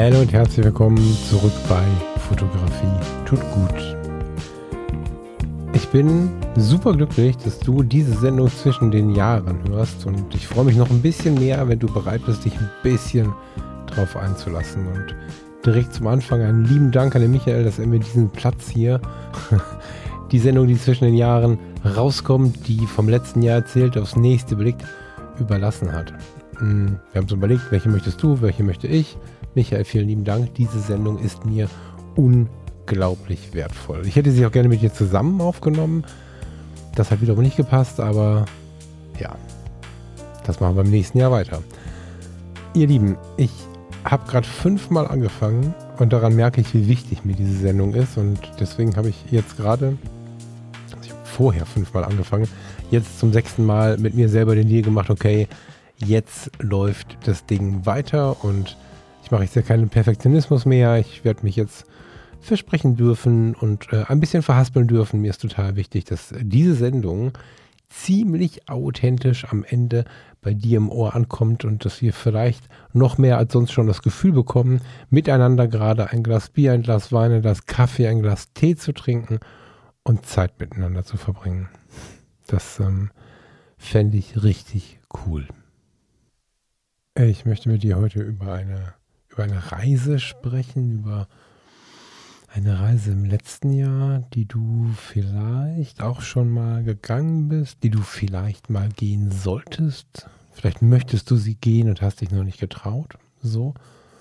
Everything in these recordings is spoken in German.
Hallo und herzlich willkommen zurück bei Fotografie tut gut. Ich bin super glücklich, dass du diese Sendung zwischen den Jahren hörst und ich freue mich noch ein bisschen mehr, wenn du bereit bist, dich ein bisschen drauf einzulassen. Und direkt zum Anfang einen lieben Dank an den Michael, dass er mir diesen Platz hier, die Sendung, die zwischen den Jahren rauskommt, die vom letzten Jahr erzählt, aufs nächste blickt, überlassen hat. Wir haben uns überlegt, welche möchtest du, welche möchte ich. Michael, vielen lieben Dank. Diese Sendung ist mir unglaublich wertvoll. Ich hätte sie auch gerne mit dir zusammen aufgenommen. Das hat wiederum nicht gepasst, aber ja, das machen wir im nächsten Jahr weiter. Ihr Lieben, ich habe gerade 5-mal angefangen und daran merke ich, wie wichtig mir diese Sendung ist und deswegen habe ich jetzt gerade, ich habe vorher 5-mal angefangen, jetzt zum 6. Mal mit mir selber den Deal gemacht, okay, jetzt läuft das Ding weiter und ich mache jetzt ja keinen Perfektionismus mehr. Ich werde mich jetzt versprechen dürfen und ein bisschen verhaspeln dürfen. Mir ist total wichtig, dass diese Sendung ziemlich authentisch am Ende bei dir im Ohr ankommt und dass wir vielleicht noch mehr als sonst schon das Gefühl bekommen, miteinander gerade ein Glas Bier, ein Glas Wein, ein Glas Kaffee, ein Glas Tee zu trinken und Zeit miteinander zu verbringen. Das fände ich richtig cool. Ich möchte mit dir heute über eine Reise sprechen, über eine Reise im letzten Jahr, die du vielleicht auch schon mal gegangen bist, die du vielleicht mal gehen solltest. Vielleicht möchtest du sie gehen und hast dich noch nicht getraut. So.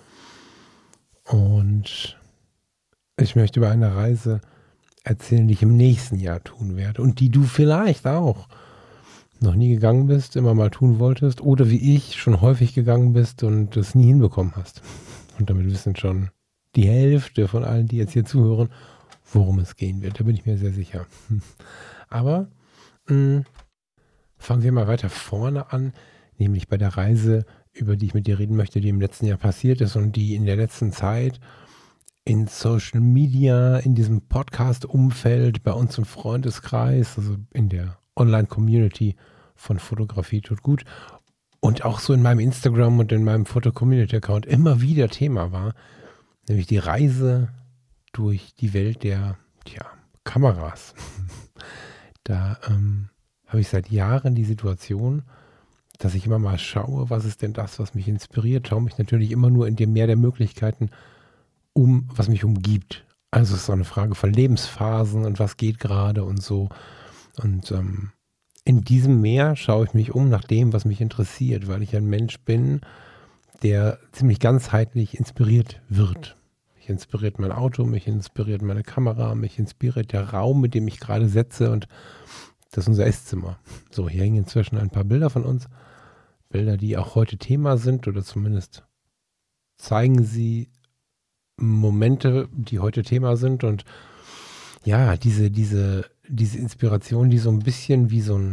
Und ich möchte über eine Reise erzählen, die ich im nächsten Jahr tun werde und die du vielleicht auch noch nie gegangen bist, immer mal tun wolltest oder wie ich schon häufig gegangen bist und es nie hinbekommen hast. Und damit wissen schon die Hälfte von allen, die jetzt hier zuhören, worum es gehen wird. Da bin ich mir sehr sicher. Aber fangen wir mal weiter vorne an, nämlich bei der Reise, über die ich mit dir reden möchte, die im letzten Jahr passiert ist und die in der letzten Zeit in Social Media, in diesem Podcast-Umfeld, bei uns im Freundeskreis, also in der Online-Community von Fotografie tut gut und auch so in meinem Instagram und in meinem Foto-Community-Account immer wieder Thema war, nämlich die Reise durch die Welt der Kameras. Da habe ich seit Jahren die Situation, dass ich immer mal schaue, was ist denn das, was mich inspiriert, schaue mich natürlich immer nur in dem Meer der Möglichkeiten um, was mich umgibt. Also es ist so eine Frage von Lebensphasen und was geht gerade und so. Und in diesem Meer schaue ich mich um nach dem, was mich interessiert, weil ich ein Mensch bin, der ziemlich ganzheitlich inspiriert wird. Mich inspiriert mein Auto, mich inspiriert meine Kamera, mich inspiriert der Raum, mit dem ich gerade sitze und das ist unser Esszimmer. So, hier hängen inzwischen ein paar Bilder von uns. Bilder, die auch heute Thema sind oder zumindest zeigen sie Momente, die heute Thema sind und ja, diese Inspiration, die so ein bisschen wie so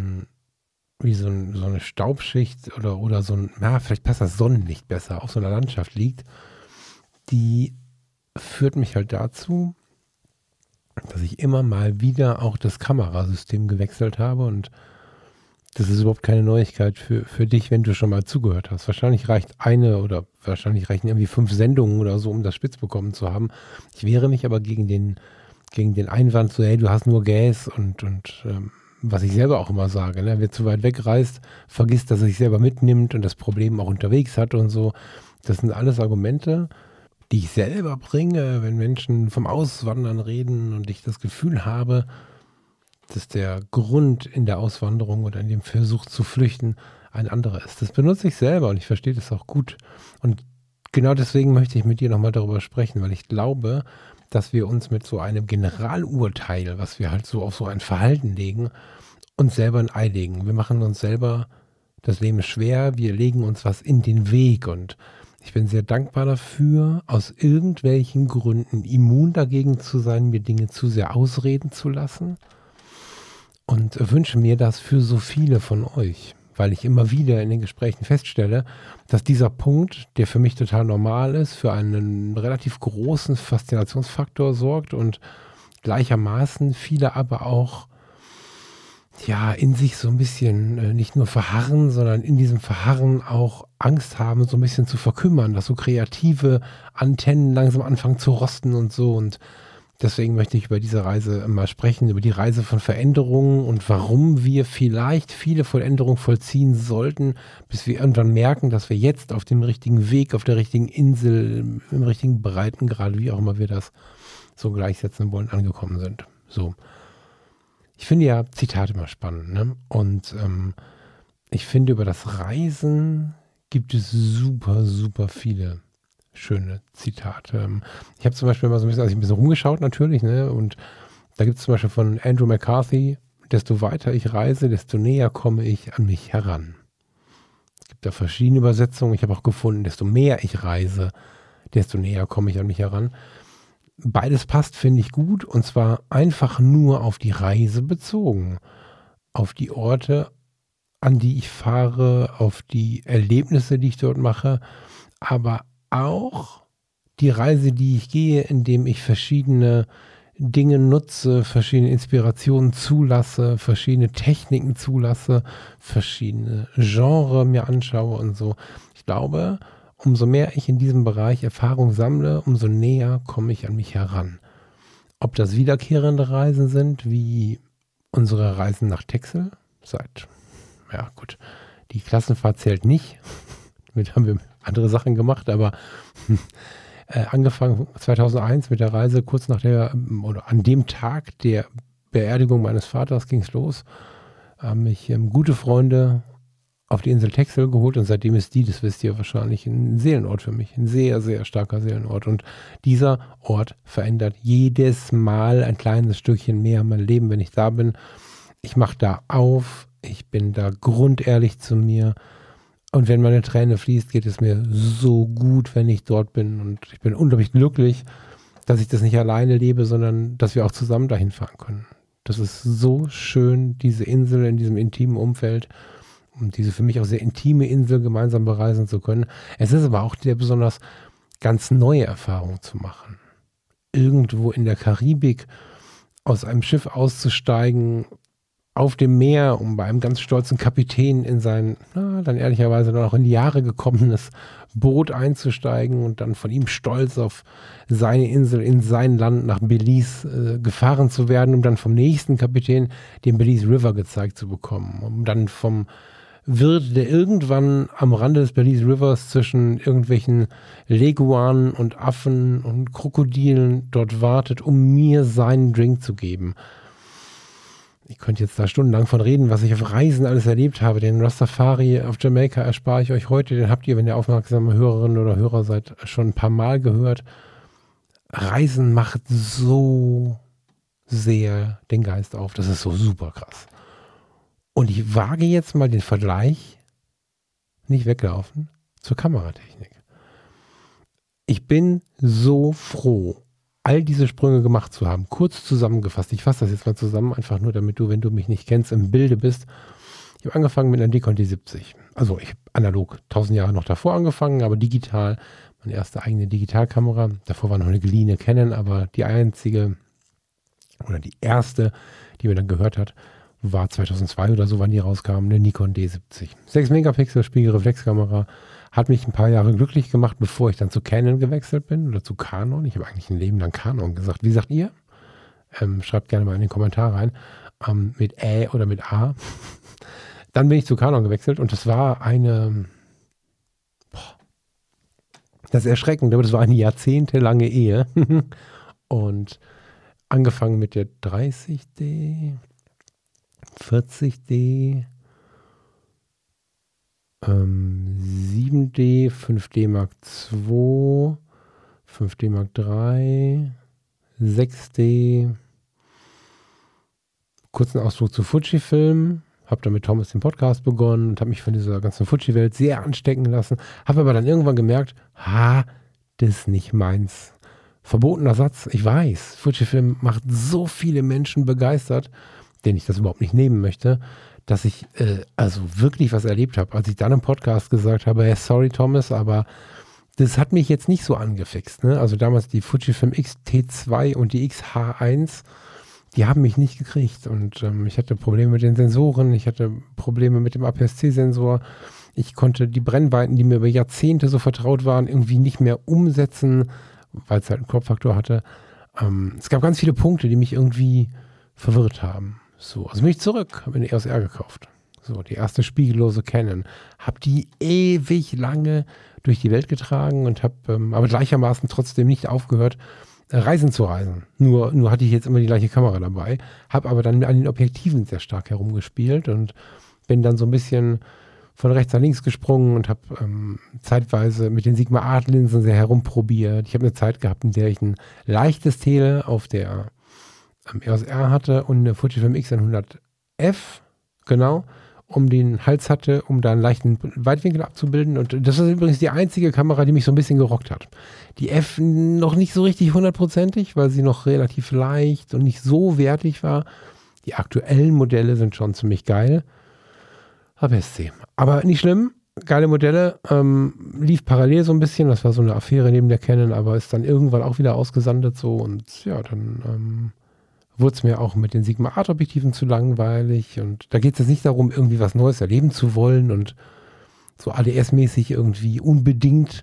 eine Staubschicht oder so ein, vielleicht passt das Sonnenlicht besser, auf so einer Landschaft liegt, die führt mich halt dazu, dass ich immer mal wieder auch das Kamerasystem gewechselt habe und das ist überhaupt keine Neuigkeit für dich, wenn du schon mal zugehört hast. Wahrscheinlich reichen irgendwie 5 Sendungen oder so, um das spitz bekommen zu haben. Ich wehre mich aber gegen den Einwand, so, hey, du hast nur Gas und was ich selber auch immer sage, ne? Wer zu weit wegreist, vergisst, dass er sich selber mitnimmt und das Problem auch unterwegs hat und so. Das sind alles Argumente, die ich selber bringe, wenn Menschen vom Auswandern reden und ich das Gefühl habe, dass der Grund in der Auswanderung oder in dem Versuch zu flüchten ein anderer ist. Das benutze ich selber und ich verstehe das auch gut. Und genau deswegen möchte ich mit dir nochmal darüber sprechen, weil ich glaube, dass wir uns mit so einem Generalurteil, was wir halt so auf so ein Verhalten legen, uns selber ein Ei legen. Wir machen uns selber das Leben schwer, wir legen uns was in den Weg und ich bin sehr dankbar dafür, aus irgendwelchen Gründen immun dagegen zu sein, mir Dinge zu sehr ausreden zu lassen und wünsche mir das für so viele von euch, weil ich immer wieder in den Gesprächen feststelle, dass dieser Punkt, der für mich total normal ist, für einen relativ großen Faszinationsfaktor sorgt und gleichermaßen viele aber auch in sich so ein bisschen nicht nur verharren, sondern in diesem Verharren auch Angst haben, so ein bisschen zu verkümmern, dass so kreative Antennen langsam anfangen zu rosten und so. Und deswegen möchte ich über diese Reise mal sprechen, über die Reise von Veränderungen und warum wir vielleicht viele Veränderungen vollziehen sollten, bis wir irgendwann merken, dass wir jetzt auf dem richtigen Weg, auf der richtigen Insel, im richtigen Breitengrad, wie auch immer wir das so gleichsetzen wollen, angekommen sind. So. Ich finde ja Zitate immer spannend, ne? Und ich finde, über das Reisen gibt es super, super viele schöne Zitate. Ich habe zum Beispiel mal so ein bisschen rumgeschaut natürlich, ne? Und da gibt es zum Beispiel von Andrew McCarthy: Desto weiter ich reise, desto näher komme ich an mich heran. Es gibt da verschiedene Übersetzungen. Ich habe auch gefunden, desto mehr ich reise, desto näher komme ich an mich heran. Beides passt, finde ich, gut, und zwar einfach nur auf die Reise bezogen. Auf die Orte, an die ich fahre, auf die Erlebnisse, die ich dort mache, aber auch die Reise, die ich gehe, indem ich verschiedene Dinge nutze, verschiedene Inspirationen zulasse, verschiedene Techniken zulasse, verschiedene Genres mir anschaue und so. Ich glaube, umso mehr ich in diesem Bereich Erfahrung sammle, umso näher komme ich an mich heran. Ob das wiederkehrende Reisen sind, wie unsere Reisen nach Texel, die Klassenfahrt zählt nicht, damit haben wir andere Sachen gemacht, aber angefangen 2001 mit der Reise, kurz nach an dem Tag der Beerdigung meines Vaters ging es los, haben mich gute Freunde auf die Insel Texel geholt, und seitdem ist das wisst ihr wahrscheinlich, ein Seelenort für mich. Ein sehr, sehr starker Seelenort. Und dieser Ort verändert jedes Mal ein kleines Stückchen mehr mein Leben, wenn ich da bin. Ich mache da auf, ich bin da grundehrlich zu mir. Und wenn meine Träne fließt, geht es mir so gut, wenn ich dort bin. Und ich bin unglaublich glücklich, dass ich das nicht alleine lebe, sondern dass wir auch zusammen dahin fahren können. Das ist so schön, diese Insel in diesem intimen Umfeld. Und diese für mich auch sehr intime Insel gemeinsam bereisen zu können. Es ist aber auch der besonders ganz neue Erfahrung zu machen. Irgendwo in der Karibik aus einem Schiff auszusteigen, auf dem Meer, um bei einem ganz stolzen Kapitän in sein, dann ehrlicherweise dann auch in die Jahre gekommenes Boot einzusteigen und dann von ihm stolz auf seine Insel, in sein Land nach Belize gefahren zu werden, um dann vom nächsten Kapitän den Belize River gezeigt zu bekommen, um dann vom Wirt, der irgendwann am Rande des Belize Rivers zwischen irgendwelchen Leguanen und Affen und Krokodilen dort wartet, um mir seinen Drink zu geben. Ich könnte jetzt da stundenlang von reden, was ich auf Reisen alles erlebt habe. Den Rastafari auf Jamaika erspare ich euch heute. Den habt ihr, wenn ihr aufmerksame Hörerinnen oder Hörer seid, schon ein paar Mal gehört. Reisen macht so sehr den Geist auf. Das ist so super krass. Und ich wage jetzt mal den Vergleich, nicht weglaufen, zur Kameratechnik. Ich bin so froh, all diese Sprünge gemacht zu haben. Kurz zusammengefasst, ich fasse das jetzt mal zusammen, einfach nur damit du, wenn du mich nicht kennst, im Bilde bist. Ich habe angefangen mit einer Nikon D70. Also ich habe analog 1000 Jahre noch davor angefangen, aber digital, meine erste eigene Digitalkamera. Davor war noch eine geliehene Canon, aber die einzige oder die erste, die mir dann gehört hat, war 2002 oder so, wann die rauskamen, eine Nikon D70. 6 Megapixel Spiegelreflexkamera, hat mich ein paar Jahre glücklich gemacht, bevor ich dann zu Canon gewechselt bin oder zu Canon. Ich habe eigentlich ein Leben lang Canon gesagt. Wie sagt ihr? Schreibt gerne mal in den Kommentar rein, mit Ä oder mit A. Dann bin ich zu Canon gewechselt und das war das ist erschreckend, aber das war eine jahrzehntelange Ehe. Und angefangen mit der 30D, 40D, 7D, 5D Mark II, 5D Mark III, 6D, kurzen Ausflug zu Fujifilm, habe dann mit Thomas den Podcast begonnen und habe mich von dieser ganzen Fuji-Welt sehr anstecken lassen, habe aber dann irgendwann gemerkt, das ist nicht meins. Verbotener Satz, ich weiß, Fujifilm macht so viele Menschen begeistert, denen ich das überhaupt nicht nehmen möchte, dass ich also wirklich was erlebt habe, als ich dann im Podcast gesagt habe, hey, sorry Thomas, aber das hat mich jetzt nicht so angefixt. Ne? Also damals die Fujifilm X-T2 und die X-H1, die haben mich nicht gekriegt. Und ich hatte Probleme mit den Sensoren, ich hatte Probleme mit dem APS-C-Sensor. Ich konnte die Brennweiten, die mir über Jahrzehnte so vertraut waren, irgendwie nicht mehr umsetzen, weil es halt einen Crop-Faktor hatte. Es gab ganz viele Punkte, die mich irgendwie verwirrt haben. So, also bin ich zurück, habe eine EOS R gekauft. So, die erste spiegellose Canon. Habe die ewig lange durch die Welt getragen und habe aber gleichermaßen trotzdem nicht aufgehört, Reisen zu reisen. Nur hatte ich jetzt immer die gleiche Kamera dabei, habe aber dann an den Objektiven sehr stark herumgespielt und bin dann so ein bisschen von rechts nach links gesprungen und habe zeitweise mit den Sigma Art Linsen sehr herumprobiert. Ich habe eine Zeit gehabt, in der ich ein leichtes Tele auf der EOS R hatte und eine Fujifilm X100F, genau, um den Hals hatte, um da einen leichten Weitwinkel abzubilden. Und das ist übrigens die einzige Kamera, die mich so ein bisschen gerockt hat. Die F noch nicht so richtig 100%ig, weil sie noch relativ leicht und nicht so wertig war. Die aktuellen Modelle sind schon ziemlich geil. APS-C. Aber nicht schlimm. Geile Modelle. Lief parallel so ein bisschen. Das war so eine Affäre neben der Canon, aber ist dann irgendwann auch wieder ausgesandet so. Und ja, dann wurde es mir auch mit den Sigma Art Objektiven zu langweilig. Und da geht es jetzt nicht darum, irgendwie was Neues erleben zu wollen und so ADS-mäßig irgendwie unbedingt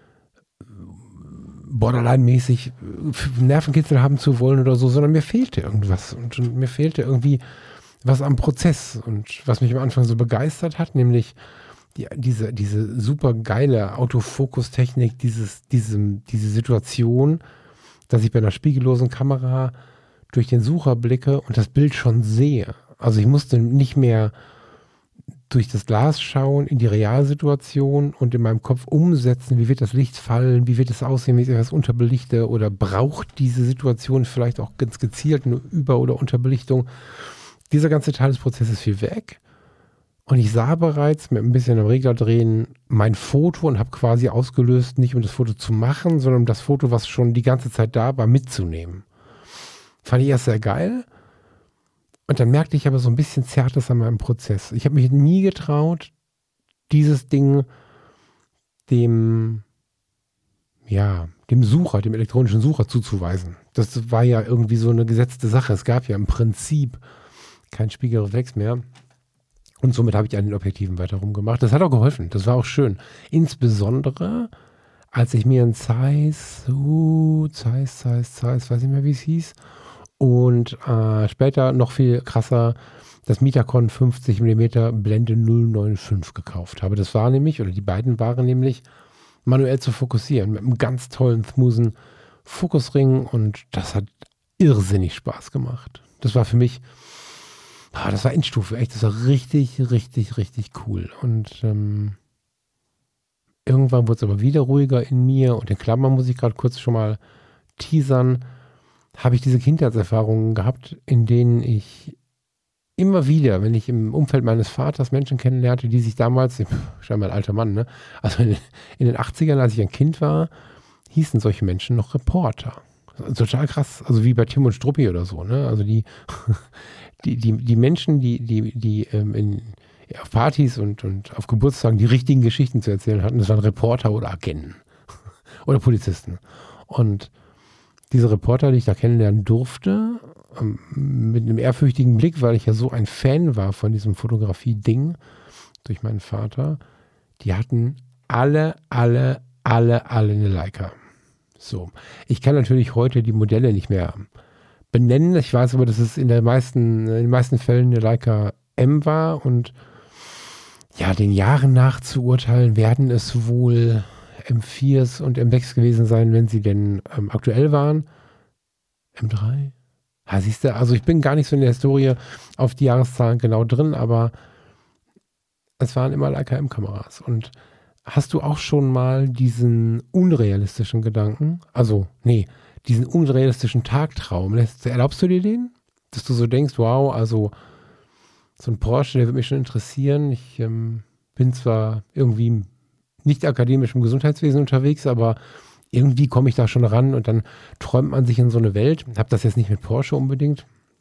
Borderline-mäßig Nervenkitzel haben zu wollen oder so, sondern mir fehlte irgendwas. Und mir fehlte irgendwie was am Prozess. Und was mich am Anfang so begeistert hat, nämlich diese super geile Autofokus-Technik, diese Situation, dass ich bei einer spiegellosen Kamera durch den Sucher blicke und das Bild schon sehe. Also ich musste nicht mehr durch das Glas schauen in die Realsituation und in meinem Kopf umsetzen, wie wird das Licht fallen, wie wird es aussehen, wenn ich etwas unterbelichte oder braucht diese Situation vielleicht auch ganz gezielt eine Über- oder Unterbelichtung. Dieser ganze Teil des Prozesses fiel weg und ich sah bereits mit ein bisschen am Regler drehen mein Foto und habe quasi ausgelöst, nicht um das Foto zu machen, sondern um das Foto, was schon die ganze Zeit da war, mitzunehmen. Fand ich erst sehr geil. Und dann merkte ich aber so ein bisschen zerrt es an meinem Prozess. Ich habe mich nie getraut, dieses Ding dem Sucher, dem elektronischen Sucher zuzuweisen. Das war ja irgendwie so eine gesetzte Sache. Es gab ja im Prinzip kein Spiegelreflex mehr. Und somit habe ich an den Objektiven weiter rumgemacht. Das hat auch geholfen. Das war auch schön. Insbesondere, als ich mir ein Zeiss, weiß nicht mehr, wie es hieß, und später noch viel krasser das Mitacon 50 mm Blende 095 gekauft habe. Das war nämlich, oder die beiden waren nämlich manuell zu fokussieren mit einem ganz tollen, smoothen Fokusring und das hat irrsinnig Spaß gemacht. Das war für mich, das war Endstufe, echt, das war richtig, richtig, richtig cool. Und irgendwann wurde es aber wieder ruhiger in mir und in Klammern muss ich gerade kurz schon mal teasern, habe ich diese Kindheitserfahrungen gehabt, in denen ich immer wieder, wenn ich im Umfeld meines Vaters Menschen kennenlernte, die sich damals, scheinbar ein alter Mann, ne? Also in den 80ern, als ich ein Kind war, hießen solche Menschen noch Reporter. Total krass, also wie bei Tim und Struppi oder so, ne? Also die Menschen, die auf Partys und auf Geburtstagen die richtigen Geschichten zu erzählen hatten, das waren Reporter oder Agenten oder Polizisten. Und diese Reporter, die ich da kennenlernen durfte, mit einem ehrfürchtigen Blick, weil ich ja so ein Fan war von diesem Fotografie-Ding durch meinen Vater, die hatten alle eine Leica. So. Ich kann natürlich heute die Modelle nicht mehr benennen. Ich weiß aber, dass es in den meisten Fällen eine Leica M war und ja, den Jahren nach zu urteilen, werden es wohl M4s und M6 gewesen sein, wenn sie denn aktuell waren. M3? Ja, siehst du, also ich bin gar nicht so in der Historie auf die Jahreszahlen genau drin, aber es waren immer Leica M-Kameras. Und hast du auch schon mal diesen unrealistischen Gedanken, diesen unrealistischen Tagtraum, erlaubst du dir den? Dass du so denkst, wow, also so ein Porsche, der würde mich schon interessieren. Ich bin zwar irgendwie nicht akademisch im Gesundheitswesen unterwegs, aber irgendwie komme ich da schon ran und dann träumt man sich in so eine Welt. Ich habe das jetzt nicht mit Porsche unbedingt.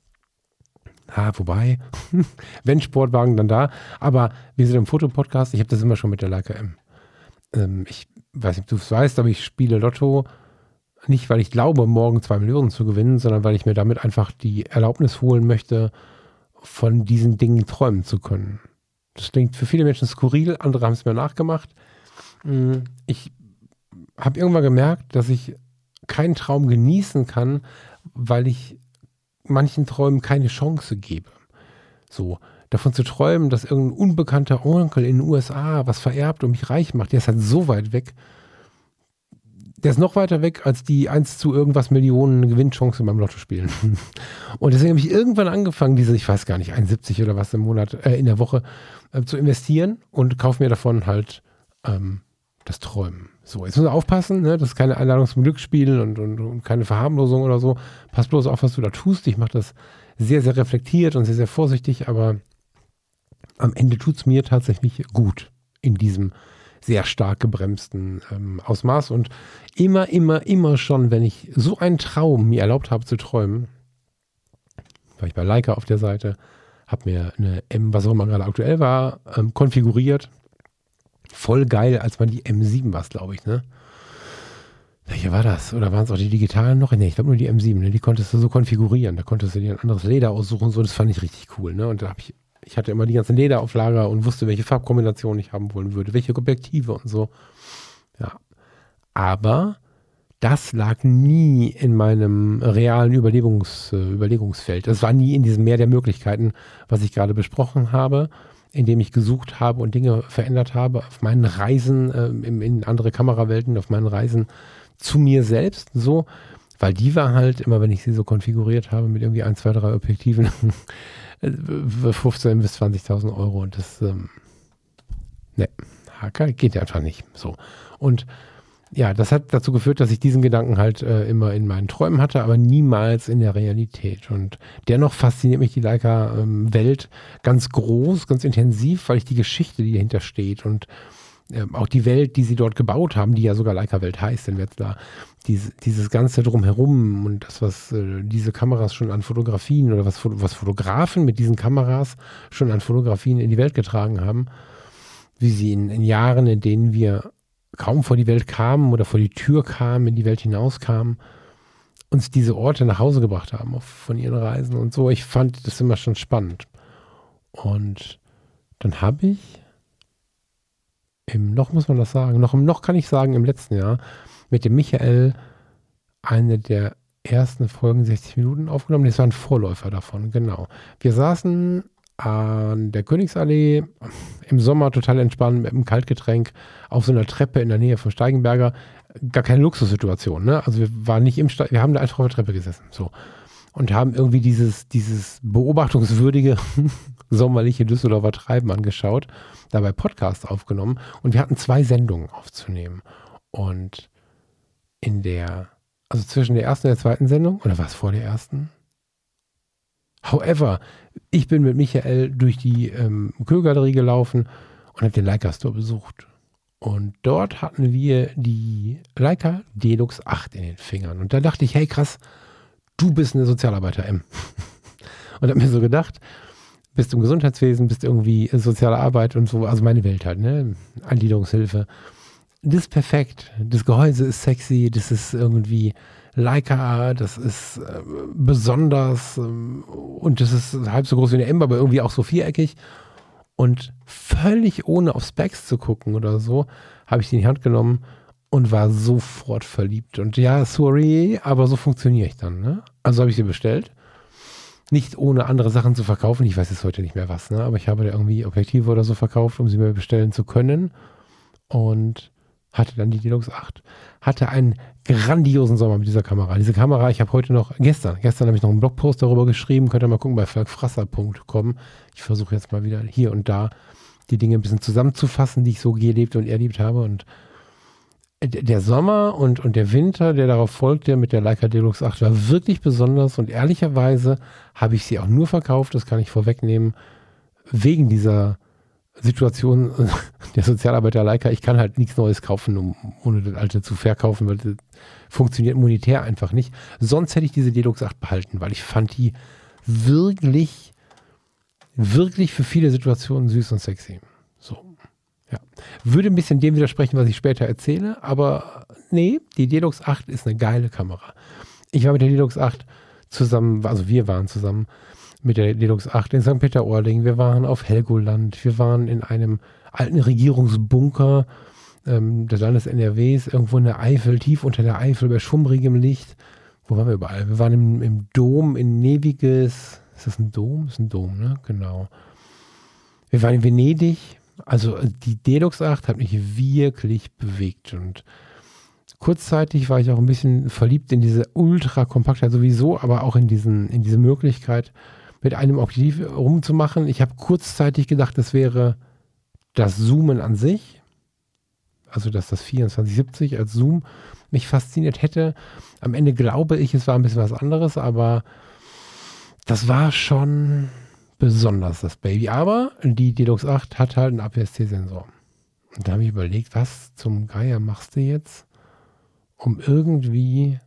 Wobei, wenn Sportwagen, dann da. Aber wir sind im Fotopodcast, ich habe das immer schon mit der Leica M. Ich weiß nicht, ob du es weißt, aber ich spiele Lotto nicht, weil ich glaube, morgen 2 Millionen zu gewinnen, sondern weil ich mir damit einfach die Erlaubnis holen möchte, von diesen Dingen träumen zu können. Das klingt für viele Menschen skurril, andere haben es mir nachgemacht. Ich habe irgendwann gemerkt, dass ich keinen Traum genießen kann, weil ich manchen Träumen keine Chance gebe. So, davon zu träumen, dass irgendein unbekannter Onkel in den USA was vererbt und mich reich macht, der ist halt so weit weg. Der ist noch weiter weg als die 1 zu irgendwas Millionen Gewinnchance beim Lotto spielen. Und deswegen habe ich irgendwann angefangen, diese, ich weiß gar nicht, 71 oder was im Monat, in der Woche zu investieren und kaufe mir davon halt das Träumen. So, jetzt muss man aufpassen, ne? Das ist keine Einladung zum Glücksspiel und keine Verharmlosung oder so. Pass bloß auf, was du da tust. Ich mache das sehr, sehr reflektiert und sehr, sehr vorsichtig, aber am Ende tut es mir tatsächlich gut in diesem sehr stark gebremsten Ausmaß. Und immer schon, wenn ich so einen Traum mir erlaubt habe zu träumen, war ich bei Leica auf der Seite, habe mir eine M, was auch immer gerade aktuell war, konfiguriert. Voll geil, als man die M7 war, glaube ich, ne? Welche war das? Oder waren es auch die digitalen noch? Ne, ich glaube nur die M7, ne? Die konntest du so konfigurieren. Da konntest du dir ein anderes Leder aussuchen, so, das fand ich richtig cool, ne? Und da habe ich hatte immer die ganzen Leder auf Lager und wusste, welche Farbkombination ich haben wollen würde, welche Objektive und so. Ja. Aber das lag nie in meinem realen Überlegungsfeld. Das war nie in diesem Meer der Möglichkeiten, was ich gerade besprochen habe, in dem ich gesucht habe und Dinge verändert habe auf meinen Reisen in andere Kamerawelten, auf meinen Reisen zu mir selbst, so, weil die war halt immer, wenn ich sie so konfiguriert habe mit irgendwie 1, 2, 3 Objektiven, 15.000 bis 20.000 Euro und das, ne, geht ja einfach nicht, so. Und ja, das hat dazu geführt, dass ich diesen Gedanken halt immer in meinen Träumen hatte, aber niemals in der Realität. Und dennoch fasziniert mich die Leica-Welt ganz groß, ganz intensiv, weil ich die Geschichte, die dahinter steht und auch die Welt, die sie dort gebaut haben, die ja sogar Leica-Welt heißt in Wetzlar, dieses Ganze drumherum und das, was diese Kameras schon an Fotografien oder was Fotografen mit diesen Kameras schon an Fotografien in die Welt getragen haben, wie sie in Jahren, in denen wir kaum vor die Welt kamen oder vor die Tür kamen, in die Welt hinauskamen, uns diese Orte nach Hause gebracht haben von ihren Reisen und so. Ich fand das immer schon spannend. Und dann habe ich noch muss man das sagen, noch kann ich sagen, im letzten Jahr mit dem Michael eine der ersten Folgen 60 Minuten aufgenommen. Das war ein Vorläufer davon, genau. Wir saßen an der Königsallee im Sommer total entspannt mit einem Kaltgetränk auf so einer Treppe in der Nähe vom Steigenberger. Gar keine Luxussituation, ne? Also wir waren nicht wir haben da einfach auf der Treppe gesessen, so. Und haben irgendwie dieses beobachtungswürdige sommerliche Düsseldorfer Treiben angeschaut, dabei Podcast aufgenommen und wir hatten 2 Sendungen aufzunehmen. Und also zwischen der ersten und der zweiten Sendung, oder war es vor der ersten? However, ich bin mit Michael durch die Kühlgalerie gelaufen und habe den Leica Store besucht. Und dort hatten wir die Leica Delux 8 in den Fingern. Und da dachte ich, hey krass, du bist eine Sozialarbeiter, M. Und habe mir so gedacht, bist du im Gesundheitswesen, bist irgendwie soziale Arbeit und so, also meine Welt halt, ne? Eingliederungshilfe. Das ist perfekt. Das Gehäuse ist sexy, das ist irgendwie Leica, das ist besonders und das ist halb so groß wie eine M, aber irgendwie auch so viereckig. Und völlig ohne auf Specs zu gucken oder so, habe ich die in die Hand genommen und war sofort verliebt. Und ja, sorry, aber so funktioniere ich dann, ne? Also habe ich sie bestellt. Nicht ohne andere Sachen zu verkaufen. Ich weiß jetzt heute nicht mehr was, ne? Aber ich habe da irgendwie Objektive oder so verkauft, um sie mir bestellen zu können. Und hatte dann die Delux 8. Hatte einen grandiosen Sommer mit dieser Kamera. Diese Kamera, ich habe gestern habe ich noch einen Blogpost darüber geschrieben. Könnt ihr mal gucken bei falkfrasser.com. Ich versuche jetzt mal wieder hier und da die Dinge ein bisschen zusammenzufassen, die ich so gelebt und erlebt habe. Und der Sommer und der Winter, der darauf folgte mit der Leica Delux 8, war wirklich besonders. Und ehrlicherweise habe ich sie auch nur verkauft, das kann ich vorwegnehmen, wegen dieser Situation der Sozialarbeiter Leica. Ich kann halt nichts Neues kaufen, ohne das alte zu verkaufen, weil das funktioniert monetär einfach nicht. Sonst hätte ich diese Delux 8 behalten, weil ich fand die wirklich, wirklich für viele Situationen süß und sexy. So. Ja. Würde ein bisschen dem widersprechen, was ich später erzähle, aber nee, die Delux 8 ist eine geile Kamera. Ich war mit der Delux 8 zusammen, also wir waren zusammen mit der Delux 8 in St. Peter-Ording, wir waren auf Helgoland, wir waren in einem alten Regierungsbunker des Landes NRWs, irgendwo in der Eifel, tief unter der Eifel, bei schummrigem Licht. Wo waren wir überall? Wir waren im Dom in Neviges. Ist das ein Dom? Ist ein Dom, ne? Genau. Wir waren in Venedig. Also die Delux 8 hat mich wirklich bewegt und kurzzeitig war ich auch ein bisschen verliebt in diese Ultra-Kompaktheit sowieso, aber auch in diese Möglichkeit, mit einem Objektiv rumzumachen. Ich habe kurzzeitig gedacht, das wäre das Zoomen an sich, also dass das 2470 als Zoom mich fasziniert hätte. Am Ende glaube ich, es war ein bisschen was anderes, aber das war schon besonders, das Baby. Aber die Delux 8 hat halt einen APS-C-Sensor. Und da habe ich überlegt, was zum Geier machst du jetzt, um irgendwie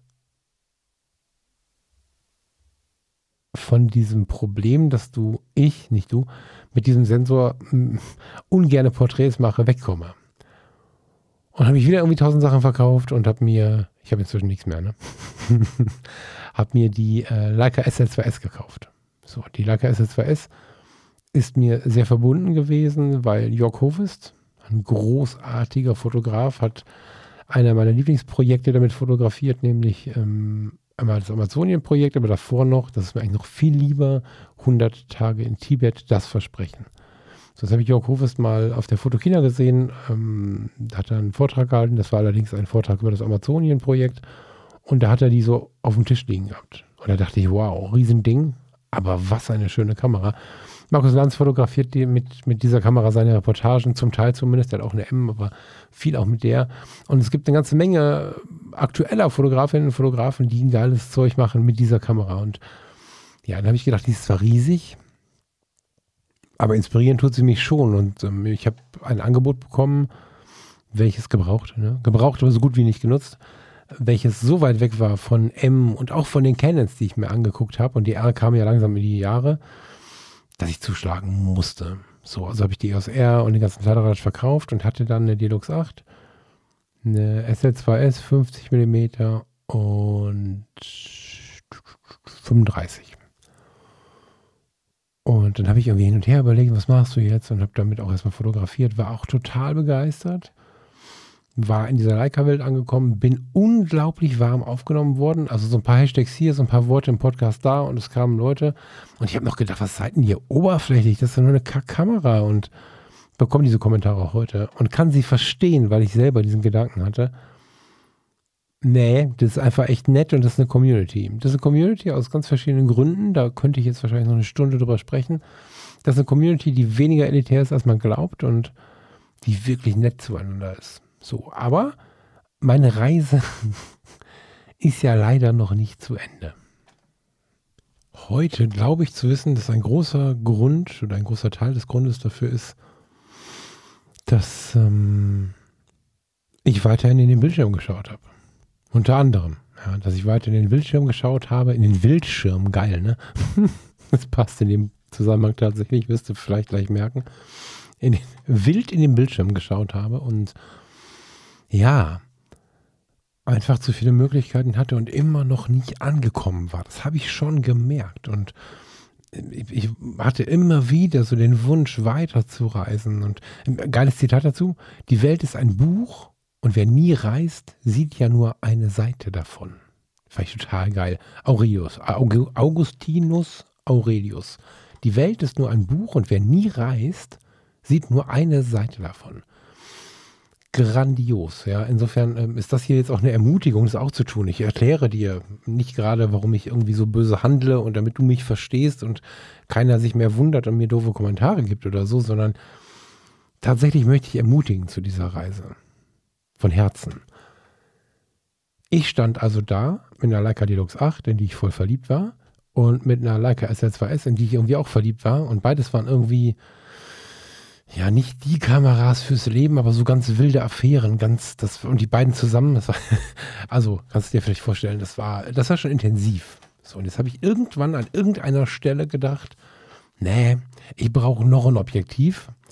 von diesem Problem, dass nicht du, mit diesem Sensor ungerne Porträts mache, wegkomme. Und habe ich wieder irgendwie 1000 Sachen verkauft und ich habe inzwischen nichts mehr, ne? Habe mir die Leica SL2S gekauft. So, die Leica SL2S ist mir sehr verbunden gewesen, weil Jörg Hofest, ein großartiger Fotograf, hat einer meiner Lieblingsprojekte damit fotografiert, nämlich einmal das Amazonien-Projekt, aber davor noch, das ist mir eigentlich noch viel lieber, 100 Tage in Tibet, das Versprechen. So, das habe ich Jörg Hofest mal auf der Fotokina gesehen, da hat er einen Vortrag gehalten, das war allerdings ein Vortrag über das Amazonien-Projekt und da hat er die so auf dem Tisch liegen gehabt. Und da dachte ich, wow, Riesending, aber was eine schöne Kamera. Markus Lanz fotografiert mit dieser Kamera seine Reportagen, zum Teil zumindest, der hat auch eine M, aber viel auch mit der. Und es gibt eine ganze Menge aktueller Fotografinnen und Fotografen, die ein geiles Zeug machen mit dieser Kamera. Und ja, dann habe ich gedacht, die ist zwar riesig, aber inspirieren tut sie mich schon. Und ich habe ein Angebot bekommen, welches gebraucht, aber so gut wie nicht genutzt, welches so weit weg war von M und auch von den Canons, die ich mir angeguckt habe. Und die R kam ja langsam in die Jahre, dass ich zuschlagen musste. So, also habe ich die EOS R und den ganzen Kladderadatsch verkauft und hatte dann eine Delux 8, eine SL2S 50 mm und 35. Und dann habe ich irgendwie hin und her überlegt, was machst du jetzt? Und habe damit auch erstmal fotografiert, war auch total begeistert. War in dieser Leica-Welt angekommen, bin unglaublich warm aufgenommen worden. Also so ein paar Hashtags hier, so ein paar Worte im Podcast da und es kamen Leute. Und ich habe noch gedacht, was seid denn hier oberflächlich? Das ist ja nur eine Kackkamera. Und bekomme diese Kommentare auch heute und kann sie verstehen, weil ich selber diesen Gedanken hatte. Nee, das ist einfach echt nett und das ist eine Community. Das ist eine Community aus ganz verschiedenen Gründen. Da könnte ich jetzt wahrscheinlich noch eine Stunde drüber sprechen. Das ist eine Community, die weniger elitär ist, als man glaubt und die wirklich nett zueinander ist. So, aber meine Reise ist ja leider noch nicht zu Ende. Heute glaube ich zu wissen, dass ein großer Grund oder ein großer Teil des Grundes dafür ist, dass ich weiterhin in den Bildschirm geschaut habe. Unter anderem, ja, dass ich weiter in den Bildschirm geschaut habe, in den Wildschirm, geil, ne? Das passt in dem Zusammenhang tatsächlich, wirst du vielleicht gleich merken. Wild in den Bildschirm geschaut habe und ja, einfach zu viele Möglichkeiten hatte und immer noch nicht angekommen war. Das habe ich schon gemerkt und ich hatte immer wieder so den Wunsch weiterzureisen und ein geiles Zitat dazu, die Welt ist ein Buch und wer nie reist, sieht ja nur eine Seite davon. Fand ich total geil. Augustinus Aurelius. Die Welt ist nur ein Buch und wer nie reist, sieht nur eine Seite davon. Grandios, ja. Insofern ist das hier jetzt auch eine Ermutigung, das auch zu tun. Ich erkläre dir nicht gerade, warum ich irgendwie so böse handle und damit du mich verstehst und keiner sich mehr wundert und mir doofe Kommentare gibt oder so, sondern tatsächlich möchte ich ermutigen zu dieser Reise. Von Herzen. Ich stand also da mit einer Leica Delux 8, in die ich voll verliebt war, und mit einer Leica SL2S, in die ich irgendwie auch verliebt war. Und beides waren irgendwie ja, nicht die Kameras fürs Leben, aber so ganz wilde Affären, und die beiden zusammen, das war, also kannst du dir vielleicht vorstellen, das war schon intensiv. So, und jetzt habe ich irgendwann an irgendeiner Stelle gedacht, nee, ich brauche noch ein Objektiv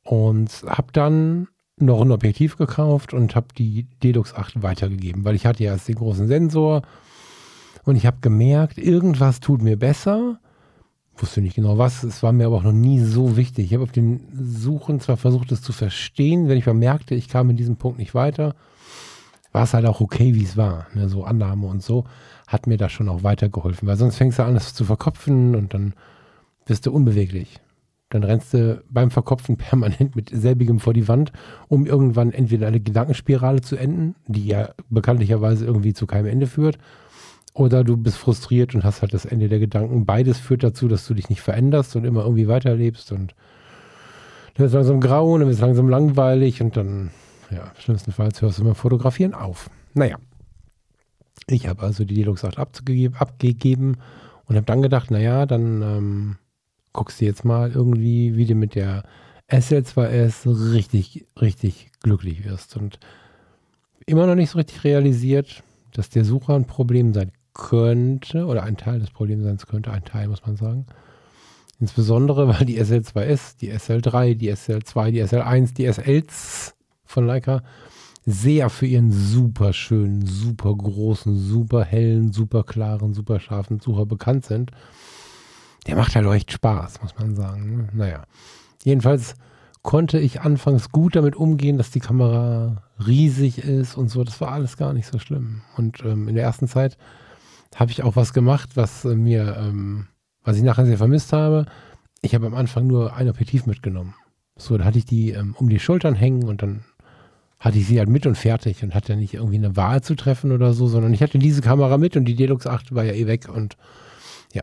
Und habe dann noch ein Objektiv gekauft und habe die Delux 8 weitergegeben, weil ich hatte ja erst den großen Sensor und ich habe gemerkt, irgendwas tut mir besser. Wusste nicht genau was, es war mir aber auch noch nie so wichtig. Ich habe auf den Suchen zwar versucht, es zu verstehen, wenn ich merkte, ich kam in diesem Punkt nicht weiter, war es halt auch okay, wie es war. Ne? So Annahme und so hat mir da schon auch weitergeholfen, weil sonst fängst du an, das zu verkopfen und dann bist du unbeweglich. Dann rennst du beim Verkopfen permanent mit selbigem vor die Wand, um irgendwann entweder eine Gedankenspirale zu enden, die ja bekanntlicherweise irgendwie zu keinem Ende führt, oder du bist frustriert und hast halt das Ende der Gedanken. Beides führt dazu, dass du dich nicht veränderst und immer irgendwie weiterlebst und dann wird es langsam grau und dann wird es langsam langweilig und dann, ja, schlimmstenfalls hörst du beim Fotografieren auf. Naja, ich habe also die Delux 8 abgegeben und habe dann gedacht, naja, dann guckst du jetzt mal irgendwie, wie du mit der SL2S richtig, richtig glücklich wirst. Und immer noch nicht so richtig realisiert, dass der Sucher ein Problem sein könnte, oder ein Teil des Problems sein könnte, ein Teil muss man sagen. Insbesondere, weil die SL2S, die SL3, die SL2, die SL1, die SLs von Leica sehr für ihren super schönen, super großen, super hellen, super klaren, super scharfen Sucher bekannt sind. Der macht halt auch echt Spaß, muss man sagen. Naja, jedenfalls konnte ich anfangs gut damit umgehen, dass die Kamera riesig ist und so. Das war alles gar nicht so schlimm. Und in der ersten Zeit habe ich auch was gemacht, was ich nachher sehr vermisst habe. Ich habe am Anfang nur ein Objektiv mitgenommen. So, da hatte ich die um die Schultern hängen und dann hatte ich sie halt mit und fertig und hatte nicht irgendwie eine Wahl zu treffen oder so, sondern ich hatte diese Kamera mit und die Delux 8 war ja eh weg und ja.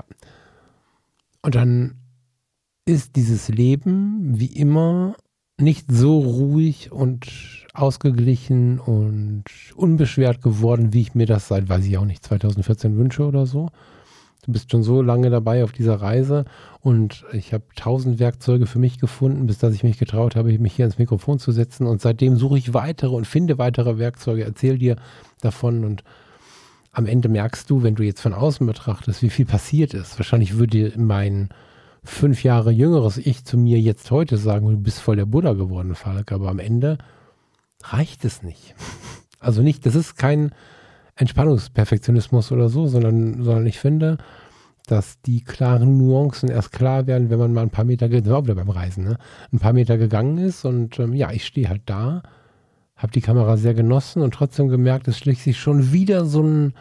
Und dann ist dieses Leben wie immer nicht so ruhig und ausgeglichen und unbeschwert geworden, wie ich mir das seit, weiß ich auch nicht, 2014 wünsche oder so. Du bist schon so lange dabei auf dieser Reise und ich habe 1000 Werkzeuge für mich gefunden, bis dass ich mich getraut habe, mich hier ans Mikrofon zu setzen und seitdem suche ich weitere und finde weitere Werkzeuge, erzähle dir davon und am Ende merkst du, wenn du jetzt von außen betrachtest, wie viel passiert ist. Wahrscheinlich würde mein 5 Jahre jüngeres Ich zu mir jetzt heute sagen, du bist voll der Buddha geworden, Falk, aber am Ende reicht es nicht. Also nicht, das ist kein Entspannungsperfektionismus oder so, sondern ich finde, dass die klaren Nuancen erst klar werden, wenn man mal ein paar Meter, das war auch wieder beim Reisen, ne? Ein paar Meter gegangen ist und ja, ich stehe halt da, habe die Kamera sehr genossen und trotzdem gemerkt, es schlägt sich schon wieder so ein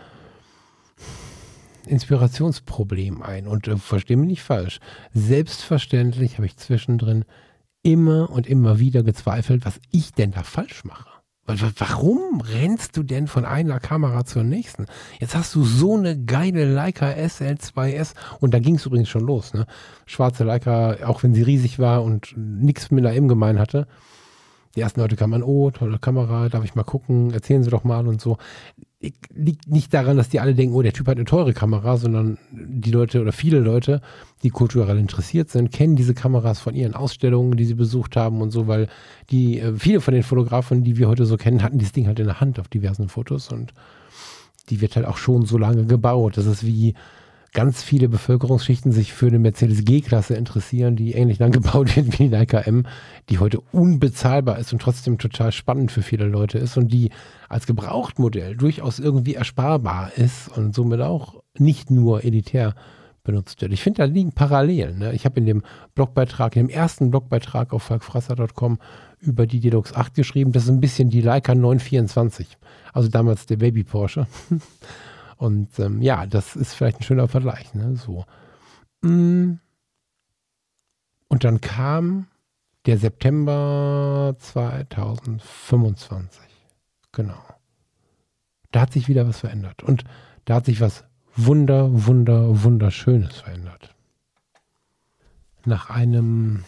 Inspirationsproblem ein. Und verstehe mich nicht falsch. Selbstverständlich habe ich zwischendrin immer und immer wieder gezweifelt, was ich denn da falsch mache. Warum rennst du denn von einer Kamera zur nächsten? Jetzt hast du so eine geile Leica SL2S und da ging es übrigens schon los. Ne? Schwarze Leica, auch wenn sie riesig war und nichts mit einer M gemein hatte. Die ersten Leute kamen an, oh, tolle Kamera, darf ich mal gucken, erzählen Sie doch mal und so. Liegt nicht daran, dass die alle denken, oh, der Typ hat eine teure Kamera, sondern die Leute oder viele Leute, die kulturell interessiert sind, kennen diese Kameras von ihren Ausstellungen, die sie besucht haben und so, weil viele von den Fotografen, die wir heute so kennen, hatten dieses Ding halt in der Hand auf diversen Fotos und die wird halt auch schon so lange gebaut. Das ist wie ganz viele Bevölkerungsschichten sich für eine Mercedes G-Klasse interessieren, die ähnlich lang gebaut wird wie die Leica M, die heute unbezahlbar ist und trotzdem total spannend für viele Leute ist und die als Gebrauchtmodell durchaus irgendwie ersparbar ist und somit auch nicht nur elitär benutzt wird. Ich finde, da liegen Parallelen. Ne? Ich habe in dem ersten Blogbeitrag auf falkfrasser.com über die Delux 8 geschrieben, das ist ein bisschen die Leica 924, also damals der Baby Porsche. Und ja, das ist vielleicht ein schöner Vergleich. Ne? So. Und dann kam der September 2025. Genau. Da hat sich wieder was verändert. Und da hat sich was wunderschönes verändert. Nach einem